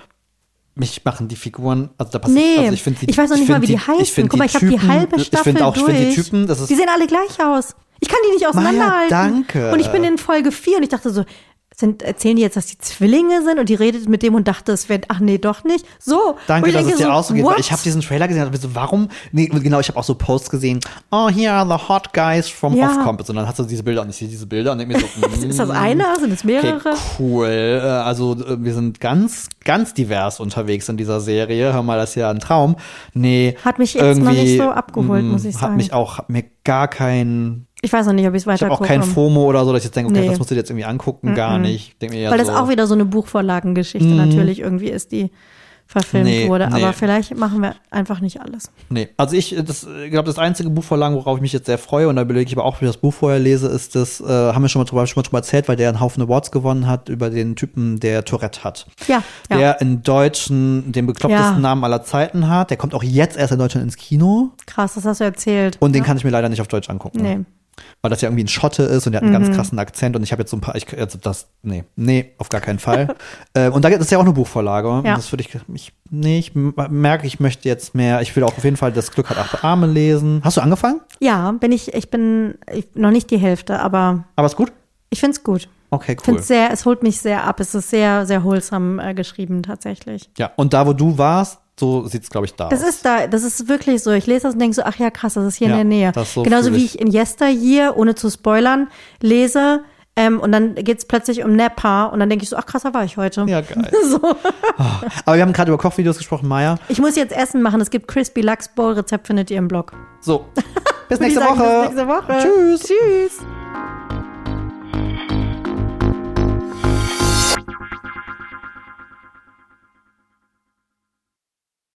Mich machen die Figuren, also da passiert, Nee, also ich finde ich weiß noch nicht mal, wie die heißen. Guck mal, ich habe die halbe Staffel Ich finde die durch. Typen, das ist Die sehen alle gleich aus. Ich kann die nicht auseinanderhalten. danke. Und ich bin in Folge 4 und ich dachte so, erzählen die jetzt, dass die Zwillinge sind und die redet mit dem und dachte, es wäre, ach nee, doch nicht. So. Danke, Wo ich dass denke es dir so, auch so geht. Weil what? ich habe diesen Trailer gesehen und dachte mir so, warum? Nee, genau, ich habe auch so Posts gesehen. Oh, here are the hot guys from Ja. Off-Campus. Und dann hast du diese Bilder und ich sehe diese Bilder und denke mir so, Ist das einer? Sind es mehrere? Okay, cool. Also wir sind ganz, ganz divers unterwegs in dieser Serie. Hör mal, das ist ja ein Traum. Nee. Hat mich jetzt noch nicht so abgeholt, muss ich sagen. Hat mir gar kein, Ich weiß noch nicht, ob ich es ich weiter habe auch gucke. kein FOMO oder so, dass ich jetzt denke, okay, Nee. das musst du dir jetzt irgendwie angucken. Gar nicht. Denk mir eher Weil das so, auch wieder so eine Buchvorlagengeschichte natürlich irgendwie ist, die verfilmt Nee, wurde. nee. Aber vielleicht machen wir einfach nicht alles. Nee, also ich glaube, das einzige Buchvorlagen, worauf ich mich jetzt sehr freue, und da überlege ich aber auch, wie ich das Buch vorher lese, ist das, haben wir schon mal drüber erzählt, weil der einen Haufen Awards gewonnen hat über den Typen, der Tourette hat. Ja. Der in Deutschen den beklopptesten Ja. Namen aller Zeiten hat. Der kommt auch jetzt erst in Deutschland ins Kino. Krass, das hast du erzählt. Und den kann ich mir leider nicht auf Deutsch angucken. Nee. Weil das ja irgendwie ein Schotte ist und der hat einen ganz krassen Akzent und ich habe jetzt so ein paar, nee, auf gar keinen Fall. Und da gibt es ja auch eine Buchvorlage. Und das würde ich merke, ich möchte jetzt mehr, ich will auch auf jeden Fall das Glück hat 8 Arme lesen. Hast du angefangen? Ja, ich bin noch nicht die Hälfte, aber. Aber ist gut? Ich finde es gut. Okay, cool. Es holt mich sehr ab. Es ist sehr, sehr wholesome geschrieben, tatsächlich. Ja, und da, wo du warst, so sieht es, glaube ich, da aus. Das ist wirklich so. Ich lese das und denke so, ach ja, krass, das ist hier in der Nähe. So genauso wie ich in Yesteryear, ohne zu spoilern, lese. Und dann geht es plötzlich um Nepal und dann denke ich so, ach krass, da war ich heute. Ja, geil. So. Oh. Aber wir haben gerade über Kochvideos gesprochen, Maja. Ich muss jetzt Essen machen. Es gibt Crispy Lachs Bowl, Rezept findet ihr im Blog. So, bis nächste Woche. Bis nächste Woche. Tschüss. Tschüss.